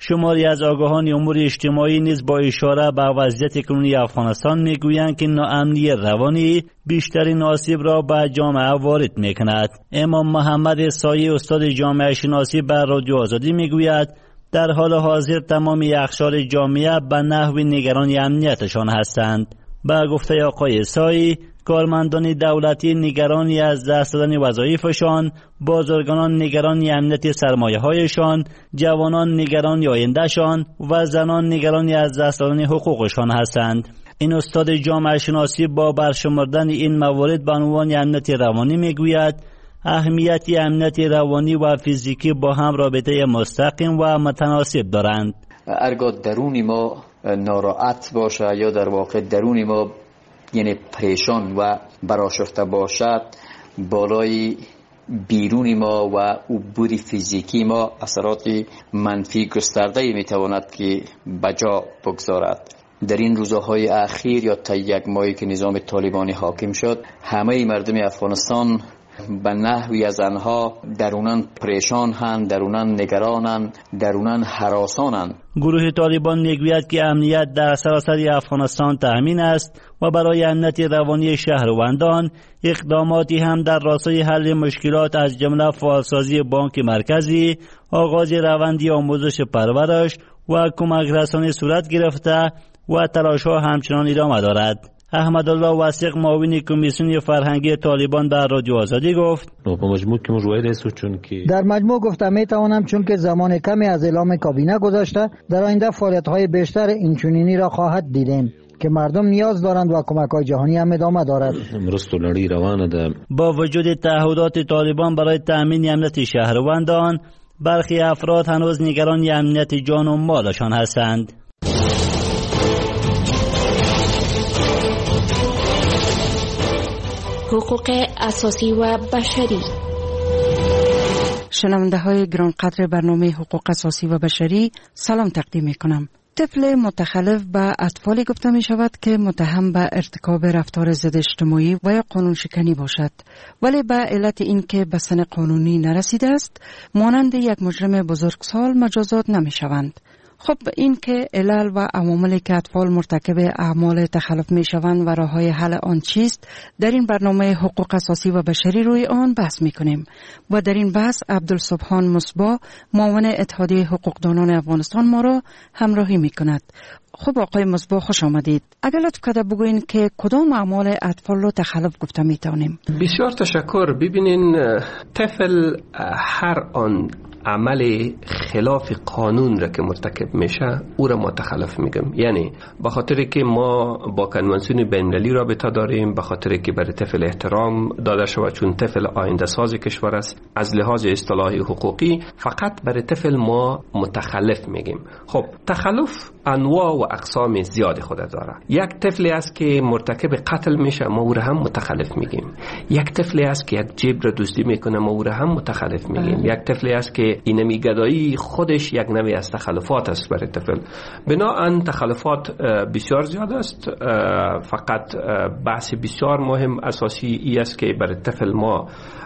Speaker 4: شماری از آگاهان امور اجتماعی نیز با اشاره به وضعیت کنونی افغانستان میگویند که ناامنی روانی بیشترین آسیب را به جامعه وارد میکند. امام محمد سایی استاد جامعه شناسی بر رادیو آزادی میگوید در حال حاضر تمام اقشار جامعه به نحو نگران امنیتشان هستند. به گفته آقای سایی، کارمندان دولتی نگرانی از دست دادن وظایفشان، بازرگانان نگرانی امنیت سرمایه‌هایشان، جوانان نگرانی آیندهشان و زنان نگرانی از دست دادن حقوقشان هستند. این استاد جامعه شناسی با برشمردن این موارد به عنوان امنیت روانی میگوید اهمیت امنیت روانی و فیزیکی با هم رابطه مستقیم و متناسب دارند.
Speaker 5: هرگاه درون ما ناراحت باشه یا در واقع درون ما یعنی پریشان و برآشفته باشد، بالای بیرون ما و عبور فیزیکی ما اثرات منفی گسترده میتواند که بجا بگذارد. در این روزهای اخیر یا تا یک ماهی که نظام طالبانی حاکم شد، همه مردم افغانستان به نحوی از آنها درونن پریشان هستند، درونن نگرانند، درونن هراسانند.
Speaker 4: گروه طالبان میگوید که امنیت در سراسر افغانستان تامین است و برای امنیت روانی شهروندان اقداماتی هم در راستای حل مشکلات از جمله فعالسازی بانک مرکزی، آغاز روندی آموزش پرورش و کمک رسانی صورت گرفته و تلاش‌ها همچنان ادامه دارد. احمد الله واسق معاون کمیسیون فرهنگی طالبان در رادیو آزادی گفت
Speaker 6: در مجموع گفتم میتوانم چون که زمان کمی از اعلام کابینه گذشته در آینده فعالیت‌های بیشتر اینچنینی را خواهد دیدیم که مردم نیاز دارند و کمک‌های جهانی هم ادامه دارد.
Speaker 4: با وجود تعهدات طالبان برای تأمین امنیت شهروندان، برخی افراد هنوز نگران امنیت جان و مالشان هستند.
Speaker 8: حقوق اساسی و بشری.
Speaker 24: شنونده های گرانقدر برنامه حقوق اساسی و بشری، سلام تقدیم می کنم. طفل متخلف به اطفالی گفته می شود که متهم به ارتکاب رفتار ضد اجتماعی و یا قانون شکنی باشد، ولی به علت اینکه به سن قانونی نرسیده است مانند یک مجرم بزرگسال مجازات نمی شوند. خب این که علل و عواملی که اطفال مرتکب اعمال تخلف می شوند و راه‌های حل آن چیست، در این برنامه حقوق اساسی و بشری روی آن بحث می کنیم و در این بحث عبدالسبحان مصباح معاون اتحادیه حقوقدانان افغانستان ما را همراهی می کند. خب آقای مصباح خوش آمدید. اگر لطف کرده بگوین که کدام اعمال اطفال رو تخلف گفته می توانیم؟
Speaker 25: بسیار تشکر. ببینین طفل هر آن عمل خلاف قانون را که مرتکب میشه او را ما تخلف میگم. یعنی به خاطر که ما با کنوانسیون بین‌المللی رابطه داریم، به خاطر که برای طفل احترام داده شود چون طفل آینده ساز کشور است، از لحاظ اصطلاحی حقوقی فقط برای طفل ما متخلف میگیم. خب تخلف انواع و اقسام زیاد خود داره. یک طفلی است که مرتکب قتل میشه، ما او را هم متخلف میگیم. یک طفلی است که یک جیب را دزدی میکنه، ما او را هم متخلف میگیم. یک طفلی است که اینمی گدایی خودش یک نوع از تخلفات است برای طفل. بنابراین تخلفات بسیار زیاد است. فقط بحث بسیار مهم اساسی ای است که برای طفل ما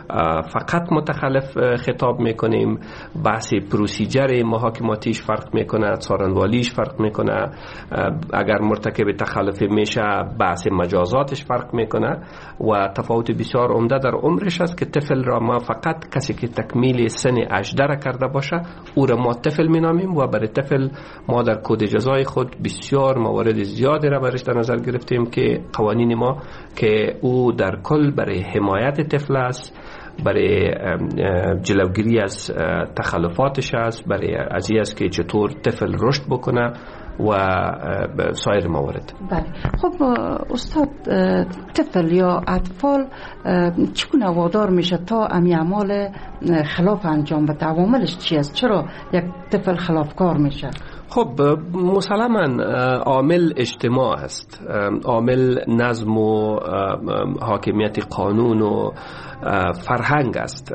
Speaker 25: فقط متخلف خطاب میکنیم. بحث پروسیجر محاکماتیش فرق میکنه، څارنوالیش فرق میکنه. اگر مرتکب تخلف میشه بحث مجازاتش فرق میکنه و تفاوت بسیار عمده در عمرش است که طفل را ما فقط کسی که تکمیل سن 18 کرده باشه او را ما طفل مینامیم و برای طفل ما در کد جزای خود بسیار موارد زیادی را برش در نظر گرفتیم که قوانین ما که او در کل برای حمایت طفل است، برای جلوگیری از تخلفاتش است، برای از این است که چطور طفل رشد بکنه و سایر موارد.
Speaker 24: بله. خب استاد، طفل یا اطفال چگونه وادار میشه تا امی اعمال خلاف انجام بده؟ عواملش چی است؟ چرا یک طفل خلافکار میشه؟
Speaker 25: خب مسلماً عامل اجتماع است، عامل نظم و حاکمیت قانون و فرهنگ است.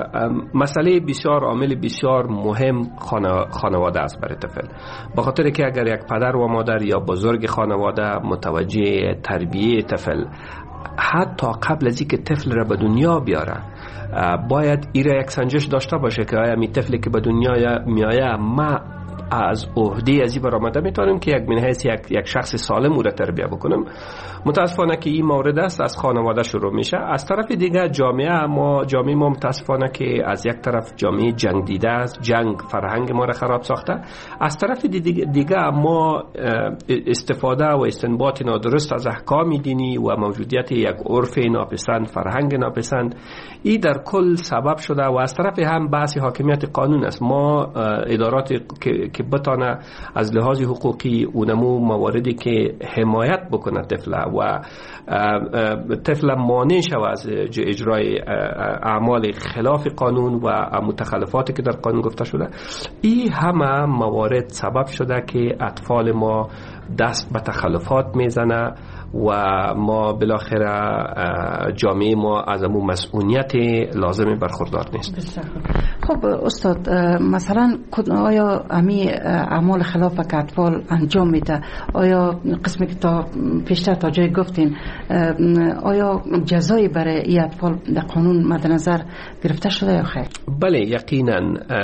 Speaker 25: مسئله بسیار عامل بسیار مهم خانواده است برای طفل، به خاطر که اگر یک پدر و مادر یا بزرگ خانواده متوجه تربیه طفل حتی قبل از اینکه طفل را به دنیا بیاره باید ایره یک سنجش داشته باشه که آیا می طفلی که به دنیا میآید ما از عهده ازی برآمده میتونم که یک من حیث یک شخص سالم او را تربیت بکنم. متاسفانه که این مورد است از خانواده شروع میشه. از طرف دیگه جامعه ما متاسفانه که از یک طرف جامعه جنگ دیده است، جنگ فرهنگ ما را خراب ساخته. از طرف دیگه ما استفاده و استنباط نادرست از احکام دینی و موجودیت یک عرف ناپسند، فرهنگ ناپسند، این در کل سبب شده. و از طرف هم بحث حاکمیت قانون است. ما ادارات که بتانه از لحاظ حقوقی اونمو مواردی که حمایت بکنه و طفل مانع شود از اجرای اعمال خلاف قانون و متخلفاتی که در قانون گفته شده، این همه موارد سبب شده که اطفال ما دست به تخلفات میزنه و ما بالاخره جامعه ما از امون مسئولیت لازم برخوردار نیست.
Speaker 24: خب استاد، مثلا آیا امی اعمال خلاف که اطفال انجام میده، آیا قسمی که تا پیشتر تا جای گفتین، آیا جزایی برای این اطفال در قانون مد نظر گرفته شده یا خیر؟
Speaker 25: بله یقینا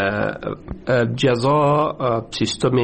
Speaker 25: جزا، سیستم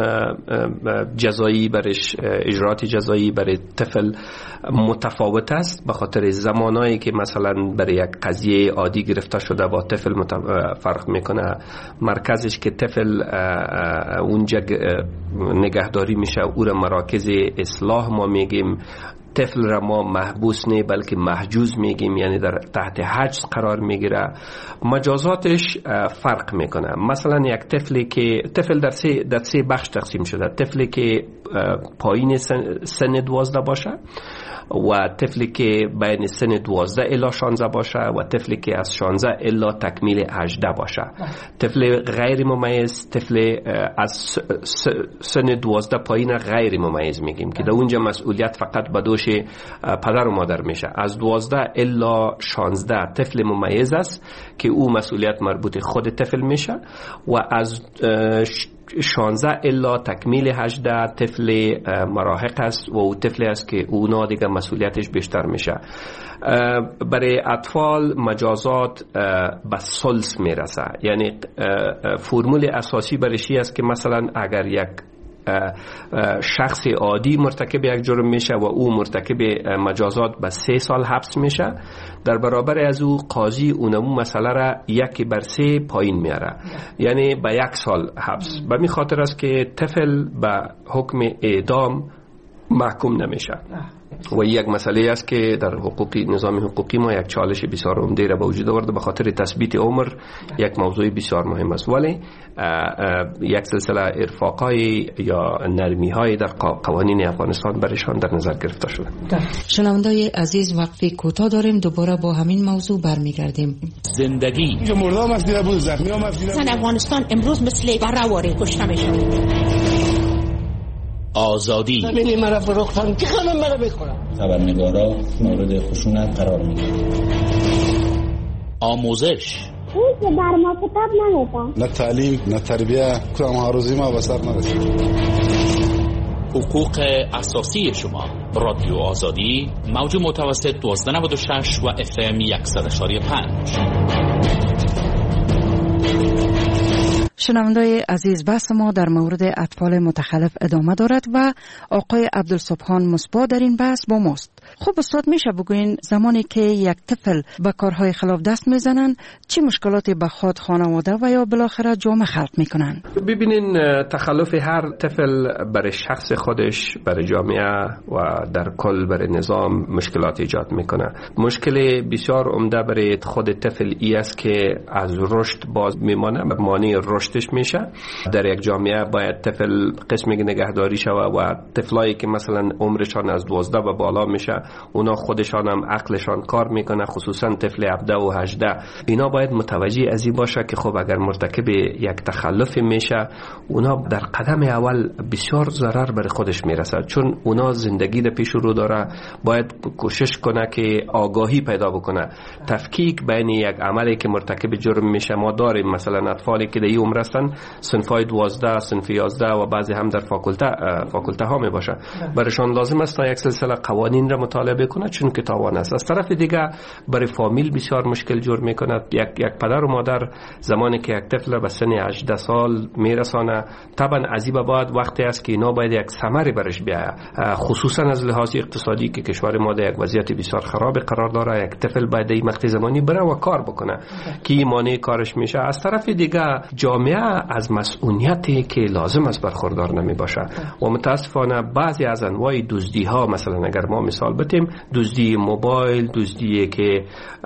Speaker 25: جزایی برش، اجرات جزایی برای طفل متفاوت است، به خاطر زمانایی که مثلا برای یک قضیه عادی گرفته شده با طفل فرق میکنه. مرکزش که طفل اونجا نگهداری میشه او را مراکز اصلاح ما میگیم. طفل را ما محبوس نه بلکه محجوز میگیم، یعنی در تحت حجز قرار میگیره. مجازاتش فرق میکنه. مثلا یک طفل در سه بخش تقسیم شده. طفلی که پایین سن 12 باشه، و طفلی که بین سن 12 الی 16 باشه، و طفلی که از 16 الی تکمیل 18 باشه. طفل غیر ممیز، طفل از سن 12 پایین غیر ممیز میگیم که در اونجا مسئولیت فقط به دوش پدر و مادر میشه. از 12 الی 16 طفل ممیز است که او مسئولیت مربوط خود طفل میشه، و از 16 الا تکمیل 18 طفل مراهق است و او طفل است که اونا دیگه مسئولیتش بیشتر میشه. برای اطفال مجازات به ثلث میرسه، یعنی فرمول اساسی برشی است که مثلا اگر یک شخص عادی مرتکب یک جرم میشه و او مرتکب مجازات به 3 سال حبس میشه، در برابر از او قاضی اونمو مسئله را 1/3 پایین میاره، یعنی به 1 سال حبس. به می خاطر است که طفل به حکم اعدام محکوم نمیشه. و یک مسئله است که در نظام حقوقی ما یک چالش بسیار عمده را به وجود آورده، به خاطر تثبیت عمر یک موضوع بسیار مهم است. ولی یک سلسله ارفاقای یا نرمی‌های در قوانین افغانستان برشان در نظر گرفته شده.
Speaker 24: شنوندای عزیز، وقفه کوتاه داریم، دوباره با همین موضوع برمیگردیم.
Speaker 14: زندگی
Speaker 8: زن افغانستان امروز مثل برآواره کشته میشه.
Speaker 14: آزادی.
Speaker 2: ببینید مرا فروختن که خانم مرا بخورم.
Speaker 14: خبرنگارا مورد خشونت قرار میگیرن. آموزش.
Speaker 3: اون که بر ما کتاب نمیدن.
Speaker 9: نه تعلیم نه تربیه، کدام آرزوی ما به سر نرسید.
Speaker 14: حقوق اساسی شما. رادیو آزادی، موج متوسط 1296 و FM 100.5.
Speaker 24: شنوندای عزیز، بحث ما در مورد اطفال متخلف ادامه دارد و آقای عبدالسبحان مصباح در این بحث با ماست. خب استاد، میشه بگوین زمانی که یک طفل به کارهای خلاف دست میزنن چه مشکلاتی به خود، خانواده و یا بالاخره جامعه خلق میکنن؟
Speaker 25: ببینین تخلف هر طفل برای شخص خودش، برای جامعه و در کل برای نظام مشکلات ایجاد میکنه. مشکل بسیار عمده برای خود طفل ای است که از رشد باز میمانه، مانع رشدش میشه. در یک جامعه باید طفل قسمی نگهداری شود و طفلایی که مثلا عمرشان از 12 و بالا میشه، اونا خودشان هم عقلشان کار میکنه، خصوصا طفل 17 و 18. اینا باید متوجه از این باشه که خب اگر مرتکب یک تخلف میشه، اونا در قدم اول بسیار ضرر بر خودش میرسه، چون اونا زندگی در پیش رو داره. باید کوشش کنه که آگاهی پیدا بکنه، تفکیک بین یک عملی که مرتکب جرم میشه. ما داریم مثلا اطفالی که در این عمر هستند، صنفای 12 صنف 11 و بعضی هم در فاکولته ها می باشه. برایشان لازم است تا یک سلسله قوانین را مطالعه کنه چون که تاوان است. از طرف دیگه برای فامیل بسیار مشکل جور میکنه. یک پدر و مادر زمانی که یک طفل به سن 18 سال میرسانه، طبعا از این بعد وقتی است که اینا باید یک ثمری برش بیاید، خصوصا از لحاظ اقتصادی که کشور ما در یک وضعیت بسیار خراب قرار داره. یک طفل باید این مقطع زمانی بره و کار بکنه که مانع کارش میشه. از طرف دیگه جامعه از مسئولیتی که لازم است برخوردار نمی باشه و متاسفانه بعضی از انواع دزدی ها، مثلا اگر ما مثال بتیم دزدی موبایل، دزدی که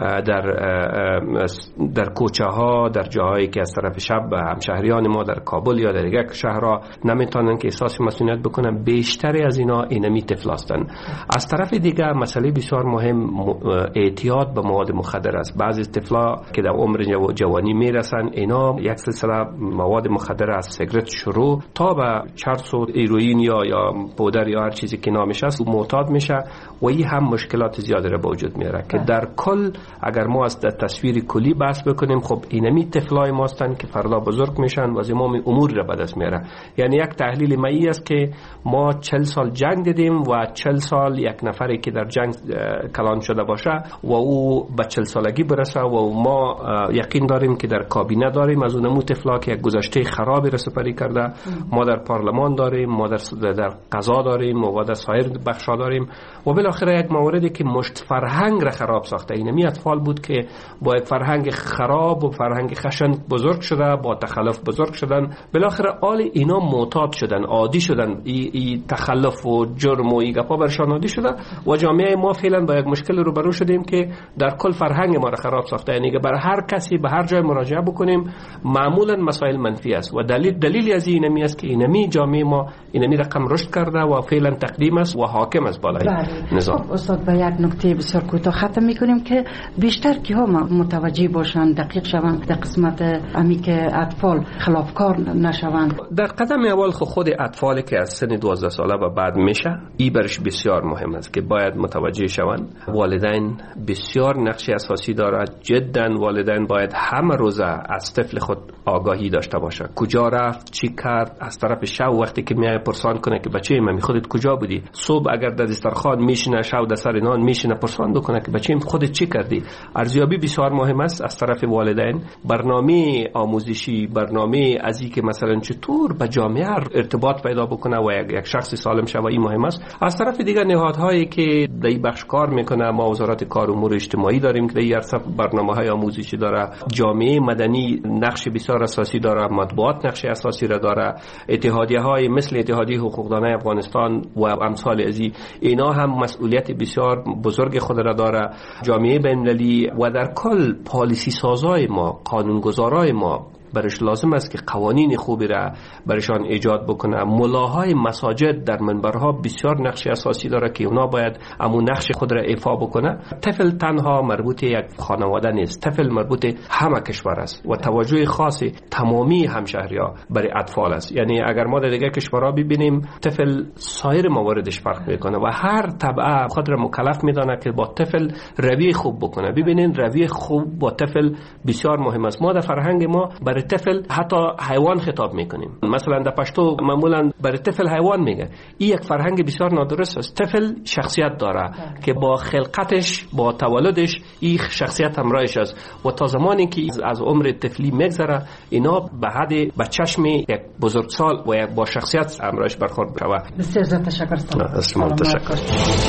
Speaker 25: در کوچه ها، در جاهایی که از طرف شب همشهریان ما در کابل یا در دیگر شهرها نمیتونن که احساس مسئولیت بکنن، بیشتری از اینا اینمی طفل هستند. از طرف دیگر مسئله بسیار مهم اعتیاد به مواد مخدر است. بعضی طفلا که در عمر جوانی میرسن اینا یک سلسله مواد مخدر از سیگرت شروع تا به چرس و هیروئین یا پودر یا هر چیزی که نامش است معتاد میشه و این هم مشکلات زیادی را به وجود میاره که در کل اگر ما از تصویر کلی بحث بکنیم، خب اینمی طفلای ما هستند که فردا بزرگ میشن و زمام امور را به دست میاره. یعنی یک تحلیل مایی است که ما 40 سال جنگ دیدیم و 40 سال یک نفری که در جنگ کلان شده باشه و او به 40 سالگی برسه و ما یقین داریم که در کابینه داریم از اونمو طفلا که یک گذشته خرابی را سپری کرده. ما در پارلمان داریم، ما در قضا داریم و در سایر بخشا داریم و بالاخره یک موردی که مشت فرهنگ را خراب ساخته. اینمی اطفال بود که با یک فرهنگ خراب و فرهنگ خشن بزرگ شده، با تخلف بزرگ شدن، بالاخره آل اینا معتاد شدن، عادی شدن، ای تخلف و جرم و ای گپا برشان عادی شده و جامعه ما فعلا با یک مشکل روبرو شدیم که در کل فرهنگ ما را خراب ساخته. یعنی که برای هر کسی به هر جای مراجعه بکنیم معمولا مسائل منفی است و دلیلی از اینمی است که اینمی جامعه ما اینمی رقم رشد کرده و فعلا تقدیم است و حاکم است بالای نظام.
Speaker 24: خب استاد به یک نکته بسیار کوتاه ختم میکنیم که بیشتر کیها متوجه باشند، دقیق شوند در قسمت امی که اطفال خلافکار نشوند؟
Speaker 25: در قدم اول خود اطفالی که از سن 12 ساله و بعد میشه این برش بسیار مهم است که باید متوجه شوند. والدین بسیار نقش اساسی دارد. جدا والدین باید همه روزه از طفل خود آگاهی داشته باشه. کجا رفت، چی کرد، از طرف شب وقتی که میای پرسان کنه که بچه من خودت کجا بودی، صبح اگر در دسترخوان میشینه، شب در سر نان میشینه، پرسان بکنه که بچه خودت چی کردی. ارزیابی بسیار مهم است از طرف والدین. برنامه آموزشی، برنامه ازی که مثلا چطور با جامعه ارتباط پیدا بکنه و یک شخص سالم شوه، این مهم است. از طرف دیگر نهادهایی که در این بخش کار میکنه، ما وزارت کار و امور اجتماعی داریم که در این عرصه برنامه‌های آموزشی داره، جامعه مدنی نقش بسیار اساسی داره، مطبوعات نقش اساسی را داره، اتحادیه‌های مثل اتحادیه حقوقدانای افغانستان و امثال ازی اینا هم مسئولیت بسیار بزرگ خود را داره. جامعه بین‌المللی و در کل پالیسی سازای ما، قانونگذارای ما برش لازم است که قوانین خوبی را برشان ایجاد بکنه. ملاهای مساجد در منبرها بسیار نقش اساسی داره که اونا باید امون نقش خود را ایفا بکنه. طفل تنها مربوط یک خانواده نیست، طفل مربوط همه کشور است و توجه خاصی تمامی همشهری‌ها برای اطفال است. یعنی اگر ما در دیگر کشورها ببینیم طفل سایر مواردش فرق میکنه و هر طبقه خود را مکلف میدانه که با طفل رویه خوب بکنه. ببینین رویه خوب با طفل بسیار مهم است. ما در فرهنگ ما برای طفل حتی حیوان خطاب میکنیم. مثلا در پشتو معمولا برای طفل حیوان میگه. این یک فرهنگ بسیار نادرست است. طفل شخصیت داره که با خلقتش، با تولدش این شخصیت همراهش است و تا زمانی که از عمر طفلی میگذره اینا به حد به چشم یک بزرگسال و یک با شخصیت همراهش برخورد میشه.
Speaker 24: بسیار تشکر.
Speaker 25: سلام. تشکر.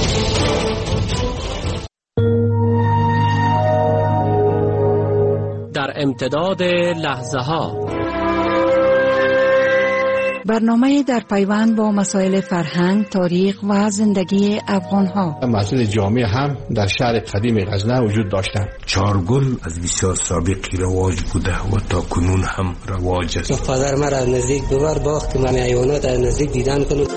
Speaker 10: در امتداد لحظه ها
Speaker 24: برنامه در پیوند با مسائل فرهنگ، تاریخ و زندگی افغان ها.
Speaker 9: مسجد جامع هم در شهر قدیم غزنه وجود داشتند.
Speaker 11: چارگل از بسیار سابقی رواج بوده و تا کنون هم رواج است.
Speaker 2: پدر مرا از نزدیک ببر باخت من حیوانات از نزدیک دیدن کنم.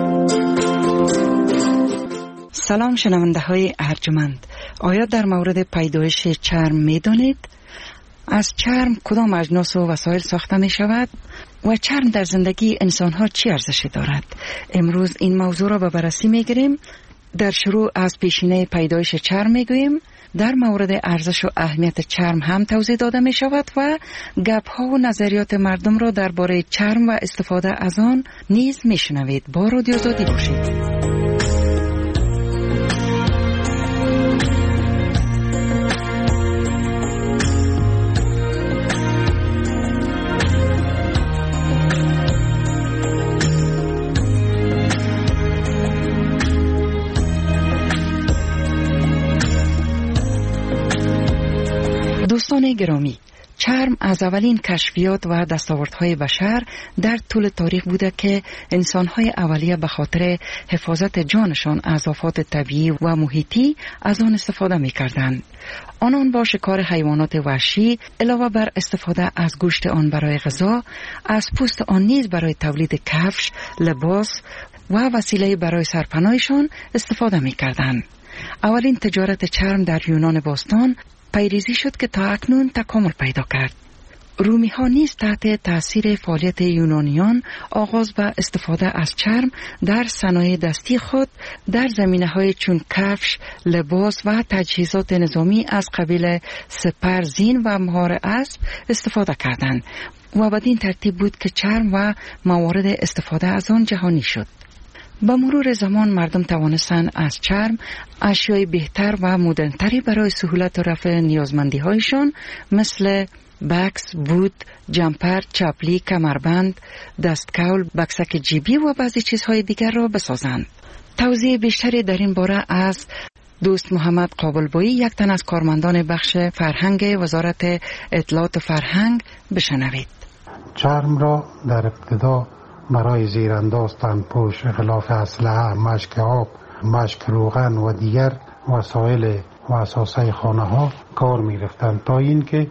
Speaker 24: سلام شنونده های ارجمند. آیا در مورد پیدایش چرم می دانید؟ از چرم کدام اجناس و وسایل ساخته می شود؟ و چرم در زندگی انسان ها چی ارزشی دارد؟ امروز این موضوع را به بررسی می گیریم. در شروع از پیشینه پیدایش چرم میگوییم. در مورد ارزش و اهمیت چرم هم توضیح داده می شود و گپ ها و نظریات مردم را درباره چرم و استفاده از آن نیز می شنوید. با رادیو آزادی باشید. دوستان گرامی، چرم از اولین کشفیات و دستاوردهای بشر در طول تاریخ بوده که انسانهای اولیه به خاطر حفاظت جانشان از آفات طبیعی و محیطی از آن استفاده می کردند. آنان با شکار حیوانات وحشی علاوه بر استفاده از گوشت آن برای غذا، از پوست آن نیز برای تولید کفش، لباس و وسیله برای سرپناهشان استفاده می کردند. اولین تجارت چرم در یونان باستان پیریزی شد که تا اکنون تکامل پیدا کرد. رومی ها نیز تحت تاثیر فعالیت یونانیان آغاز به استفاده از چرم در صنایع دستی خود در زمینه های چون کفش، لباس و تجهیزات نظامی از قبیل سپر، زین و مهار اسب استفاده کردند و بدین ترتیب بود که چرم و موارد استفاده از آن جهانی شد. با مرور زمان مردم توانستند از چرم اشیای بهتر و مدرن‌تری برای سهولت و رفع نیازمندی‌هایشان مثل بکس، بود، جمپر، چپلی، کمربند، دستکول، بکسک جیبی و بعضی چیزهای دیگر را بسازند. توضیح بیشتری در این باره از دوست محمد قابلبایی، یک تن از کارمندان بخش فرهنگ وزارت اطلاعات و فرهنگ، بشنوید.
Speaker 12: چرم را در ابتدا برای زیرانداز تنپوش، غلاف اسلحه، مشک آب، مشک روغن و دیگر وسایل و اساسه خانه ها کار می رفتند تا اینکه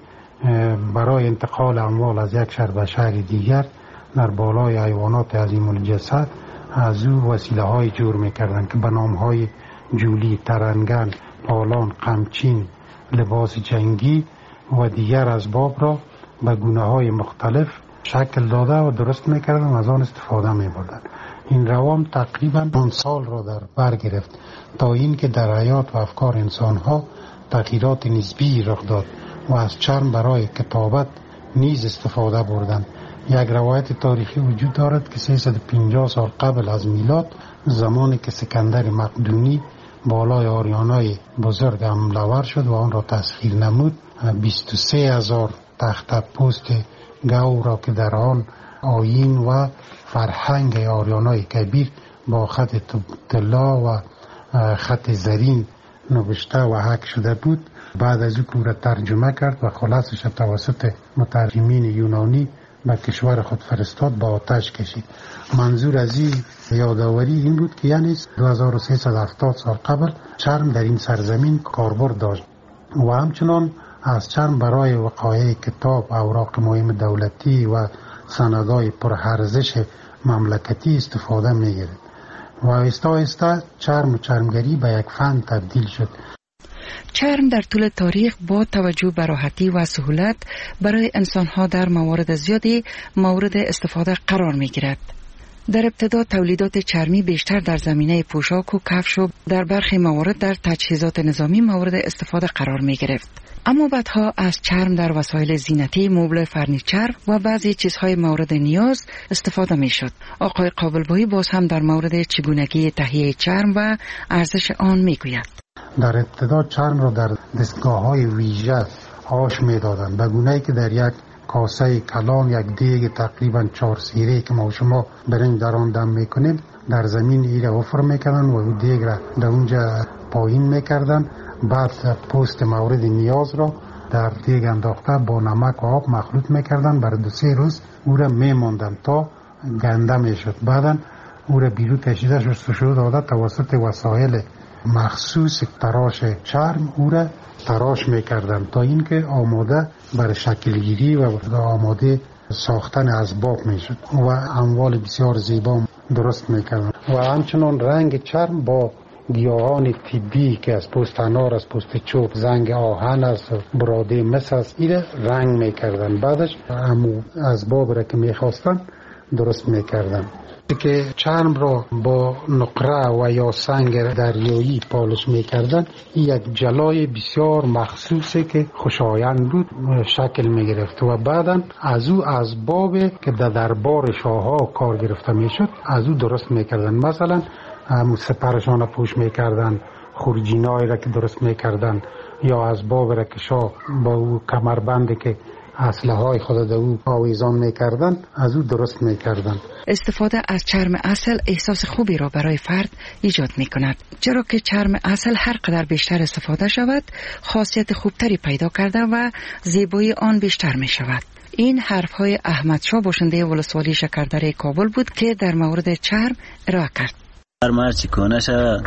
Speaker 12: برای انتقال اموال از یک شهر به شهر دیگر در بالای حیوانات عظیم الجثه از او وسیله های جور می کردند که به نام های جولی، ترنگن، پالان، قمچین، لباس جنگی و دیگر اسباب را به گونه های مختلف شکل داده و درست میکردن و از آن استفاده میبردن. این روام تقریبا آن سال را در بر گرفت تا اینکه در حیات و افکار انسانها تغییرات نسبی رخ داد و از چرم برای کتابت نیز استفاده بردند. یک روایت تاریخی وجود دارد که 350 سال قبل از میلاد، زمانی که سکندر مقدونی بالای آریانای بزرگ حمله‌آور شد و آن را تسخیر نمود، 23,000 تخته پوست گاو را که در آن آیین و فرهنگ آریانای کبیر با خط طلا و خط زرین نوشته و حک شده بود، بعد از او را ترجمه کرد و خلاصش توسط مترجمین یونانی به کشور خود فرستاد، با آتش کشید. منظور از این یادآوری این بود که یعنی 2370 سال قبل چرم در این سرزمین کاربرد داشت و همچنان از چرم برای وقایع کتاب، اوراق مهم دولتی و سندهای پرارزش مملکتی استفاده می‌گیرد و آهسته آهسته چرم و چرمگری به یک فن تبدیل شد.
Speaker 24: چرم در طول تاریخ با توجه به راحتی و سهولت برای انسانها در موارد زیادی مورد استفاده قرار می‌گیرد. در ابتدا تولیدات چرمی بیشتر در زمینه پوشاک و کفش و در برخی موارد در تجهیزات نظامی مورد استفاده قرار می‌گرفت. اما بعدها از چرم در وسایل زینتی، مبل فرنیچر و بعضی چیزهای مورد نیاز استفاده می شد. آقای قابلبایی باز هم در مورد چگونگی تهیه چرم و ارزش آن می گوید.
Speaker 12: در ابتدا چرم را در دستگاه‌های ویژه آش می دادند، به گونه‌ای که در یک کاسه کلان یک دیگ تقریبا 4 سیره که ما شما برنج در آن دم می کنیم در زمین ایره حفر می کردن و اون دیگ را در اونجا پایین می کردن. بعد پوست مورد نیاز را در دیگ انداخته با نمک و آب مخلوط میکردن، برای 2-3 روز او را میماندن تا گنده میشد. بعدا او را بیرون کشیده شستشو داده توسط وسایل مخصوص تراش چرم او را تراش میکردن تا اینکه آماده برای شکلگیری و آماده ساختن اسباب میشد و اموال بسیار زیبا درست میکردن. و همچنان رنگ چرم با گیاهان طبی که از پوست انار، از پوست چوب، زنگ آهن است، براده مس است، این رنگ میکردن. بعدش همو اسباب را که میخواستن درست میکردن. که چرم را با نقره و یا سنگ دریایی پالش میکردن، این یک جلای بسیار مخصوصی که خوشایند بود شکل میگرفت و بعدا از او از باب که در دربار شاهها کار گرفته میشد از او درست میکردن. مثلا سپرشان پوش میکردن، خورجینای را که درست میکردن، یا از باب را که شاه با او کمربندی که اسلحه های خود در او آویزان میکردن از او درست میکردن.
Speaker 24: استفاده از چرم اصل احساس خوبی را برای فرد ایجاد میکند، چرا که چرم اصل هر قدر بیشتر استفاده شود خاصیت خوبتری پیدا کرده و زیبایی آن بیشتر می شود. این حرف های احمد شاه باشنده ولسوالی شکردره کابل بود که در مورد چرم ارائه کرد.
Speaker 13: هر مرچی کنش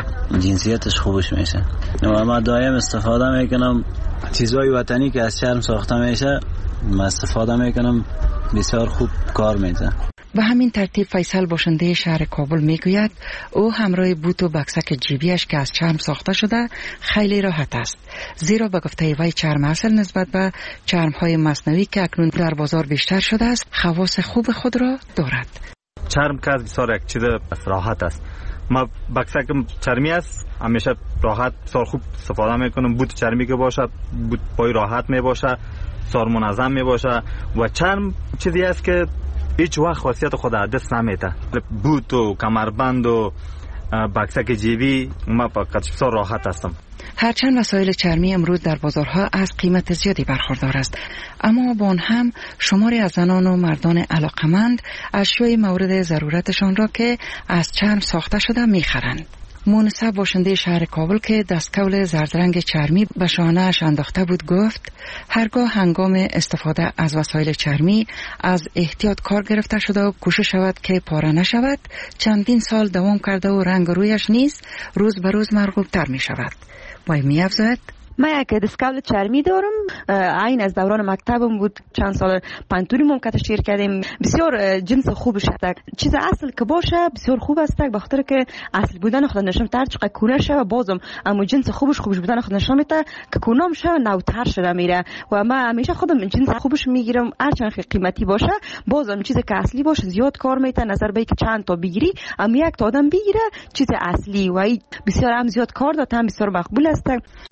Speaker 13: جنسیتش خوبش میشه و من دایم استفاده میکنم چیزهای وطنی که از چرم ساخته میشه من استفاده میکنم، بسیار خوب کار میده.
Speaker 24: به همین ترتیب فیصل باشنده شهر کابل میگوید او همراه بوت و بکسک جیبیش که از چرم ساخته شده خیلی راحت است، زیرا به گفته وی چرم اصل نسبت به چرمهای مصنوعی که اکنون در بازار بیشتر شده است خواص خوب خود را دارد.
Speaker 15: چرم که بسیار یک چیز راحت است. ما بکسکم چرمی است، همیشه راحت بسیار خوب استفاده میکنم. بوت چرمی که باشه بوت پای راحت می باشه، بسیار منظم می باشه و چرم چیزی است که هیچ وقت خاصیت خود از دست نمیده. بوت و کمربند و بکسک جیبی ما بسیار راحت هستم.
Speaker 24: هرچند وسایل چرمی امروز در بازارها از قیمت زیادی برخوردار است، اما با آن هم شماری از زنان و مردان علاقمند اشیای مورد ضرورتشان را که از چرم ساخته شده میخرند. مونسه باشنده شهر کابل که دستکول زردرنگ چرمی به شانه‌اش انداخته بود گفت هرگاه هنگام استفاده از وسایل چرمی از احتیاط کار گرفته شده و کوشش شود که پاره نشود، چندین سال دوام کرده و رنگ رویش نیز روز به روز مرغوب‌تر می شود. وی می افزاید
Speaker 16: من یک دستکول چرمی دارم، عین از دوران مکتبم بود، چند سال پنتونی هم که تشکیل کردیم. بسیار جنس خوبش است، چیز اصل که باشه بسیار خوب است، به خاطر که اصل بودن خود نشون تر چقدر کونه شه و بازم اما جنس خوبش بودن خود نشون میده که کونام شه نوتر شده میره و من همیشه خودم جنس خوبش میگیرم، هرچند قیمتی باشه بازم چیز که اصلی باشه زیاد کار میده، نظر به که چند تا بگیری اما یک تا آدم بگیره چیز اصلی و بسیار هم زیاد کار داده، هم بسیار مقبول است.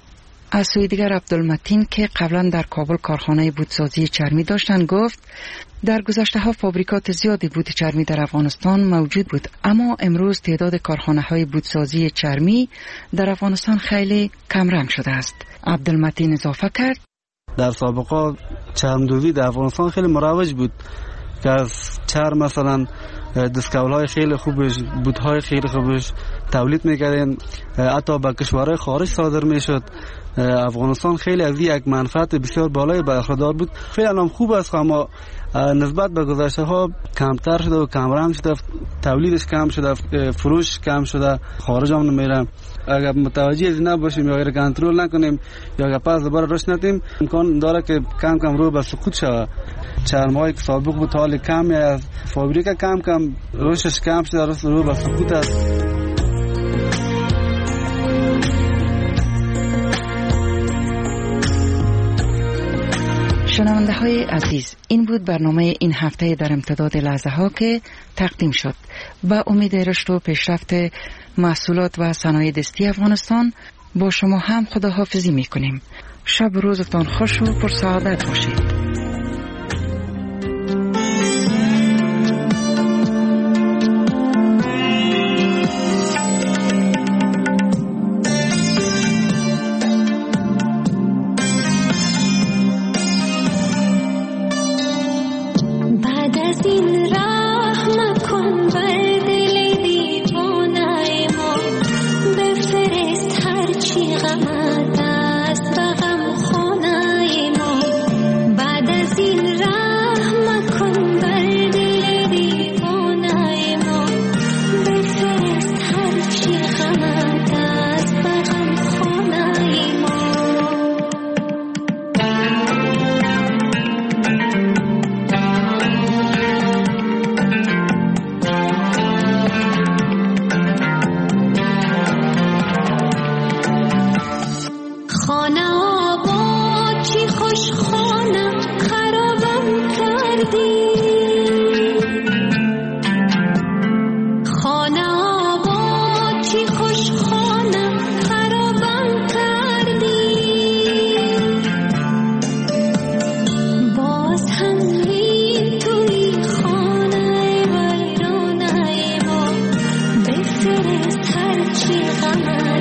Speaker 24: از سوی دیگر عبدالمتین که قبلا در کابل کارخانه بوتسازی چرمی داشتند گفت در گذشته ها فابریکات زیادی بوت چرمی در افغانستان موجود بود، اما امروز تعداد کارخانه های بوتسازی چرمی در افغانستان خیلی کمرنگ شده است. عبدالمتین اضافه کرد
Speaker 17: در سابقه چرمدوزی در افغانستان خیلی مروج بود که از چرم مثلا دستکول‌های خیلی خوبش، بوت‌های خیلی خوبش تولید می‌کردن، حتی به کشورهای خارج صادر می‌شد. افغانستان خیلی از یک منفعت بسیار بالای برخوردار بود. خیلی هم خوب است، اما نسبت به گذشته‌ها کمتر شده و کمرنگ شده، تولیدش کم شده، فروش کم شده، خارج هم نمیره. اگر متوجه از نباشیم یا اگر کنترل نکنیم یا اگر پس دوباره رشد ندیم امکان داره که کم کم رو به سقوط شود. چرم‌هایی که سابق بود حال کمی از فابریکه کم کم رشدش کم شده، رو به سقوط است.
Speaker 24: شنونده های عزیز، این بود برنامه این هفته در امتداد لحظه ها که تقدیم شد. با امید رشد و پیشرفت محصولات و صنایع دستی افغانستان با شما هم خداحافظی می کنیم. شب روزتان خوش و پر سعادت باشید.
Speaker 19: غم است و غم خانه ما بعد
Speaker 7: بی غمه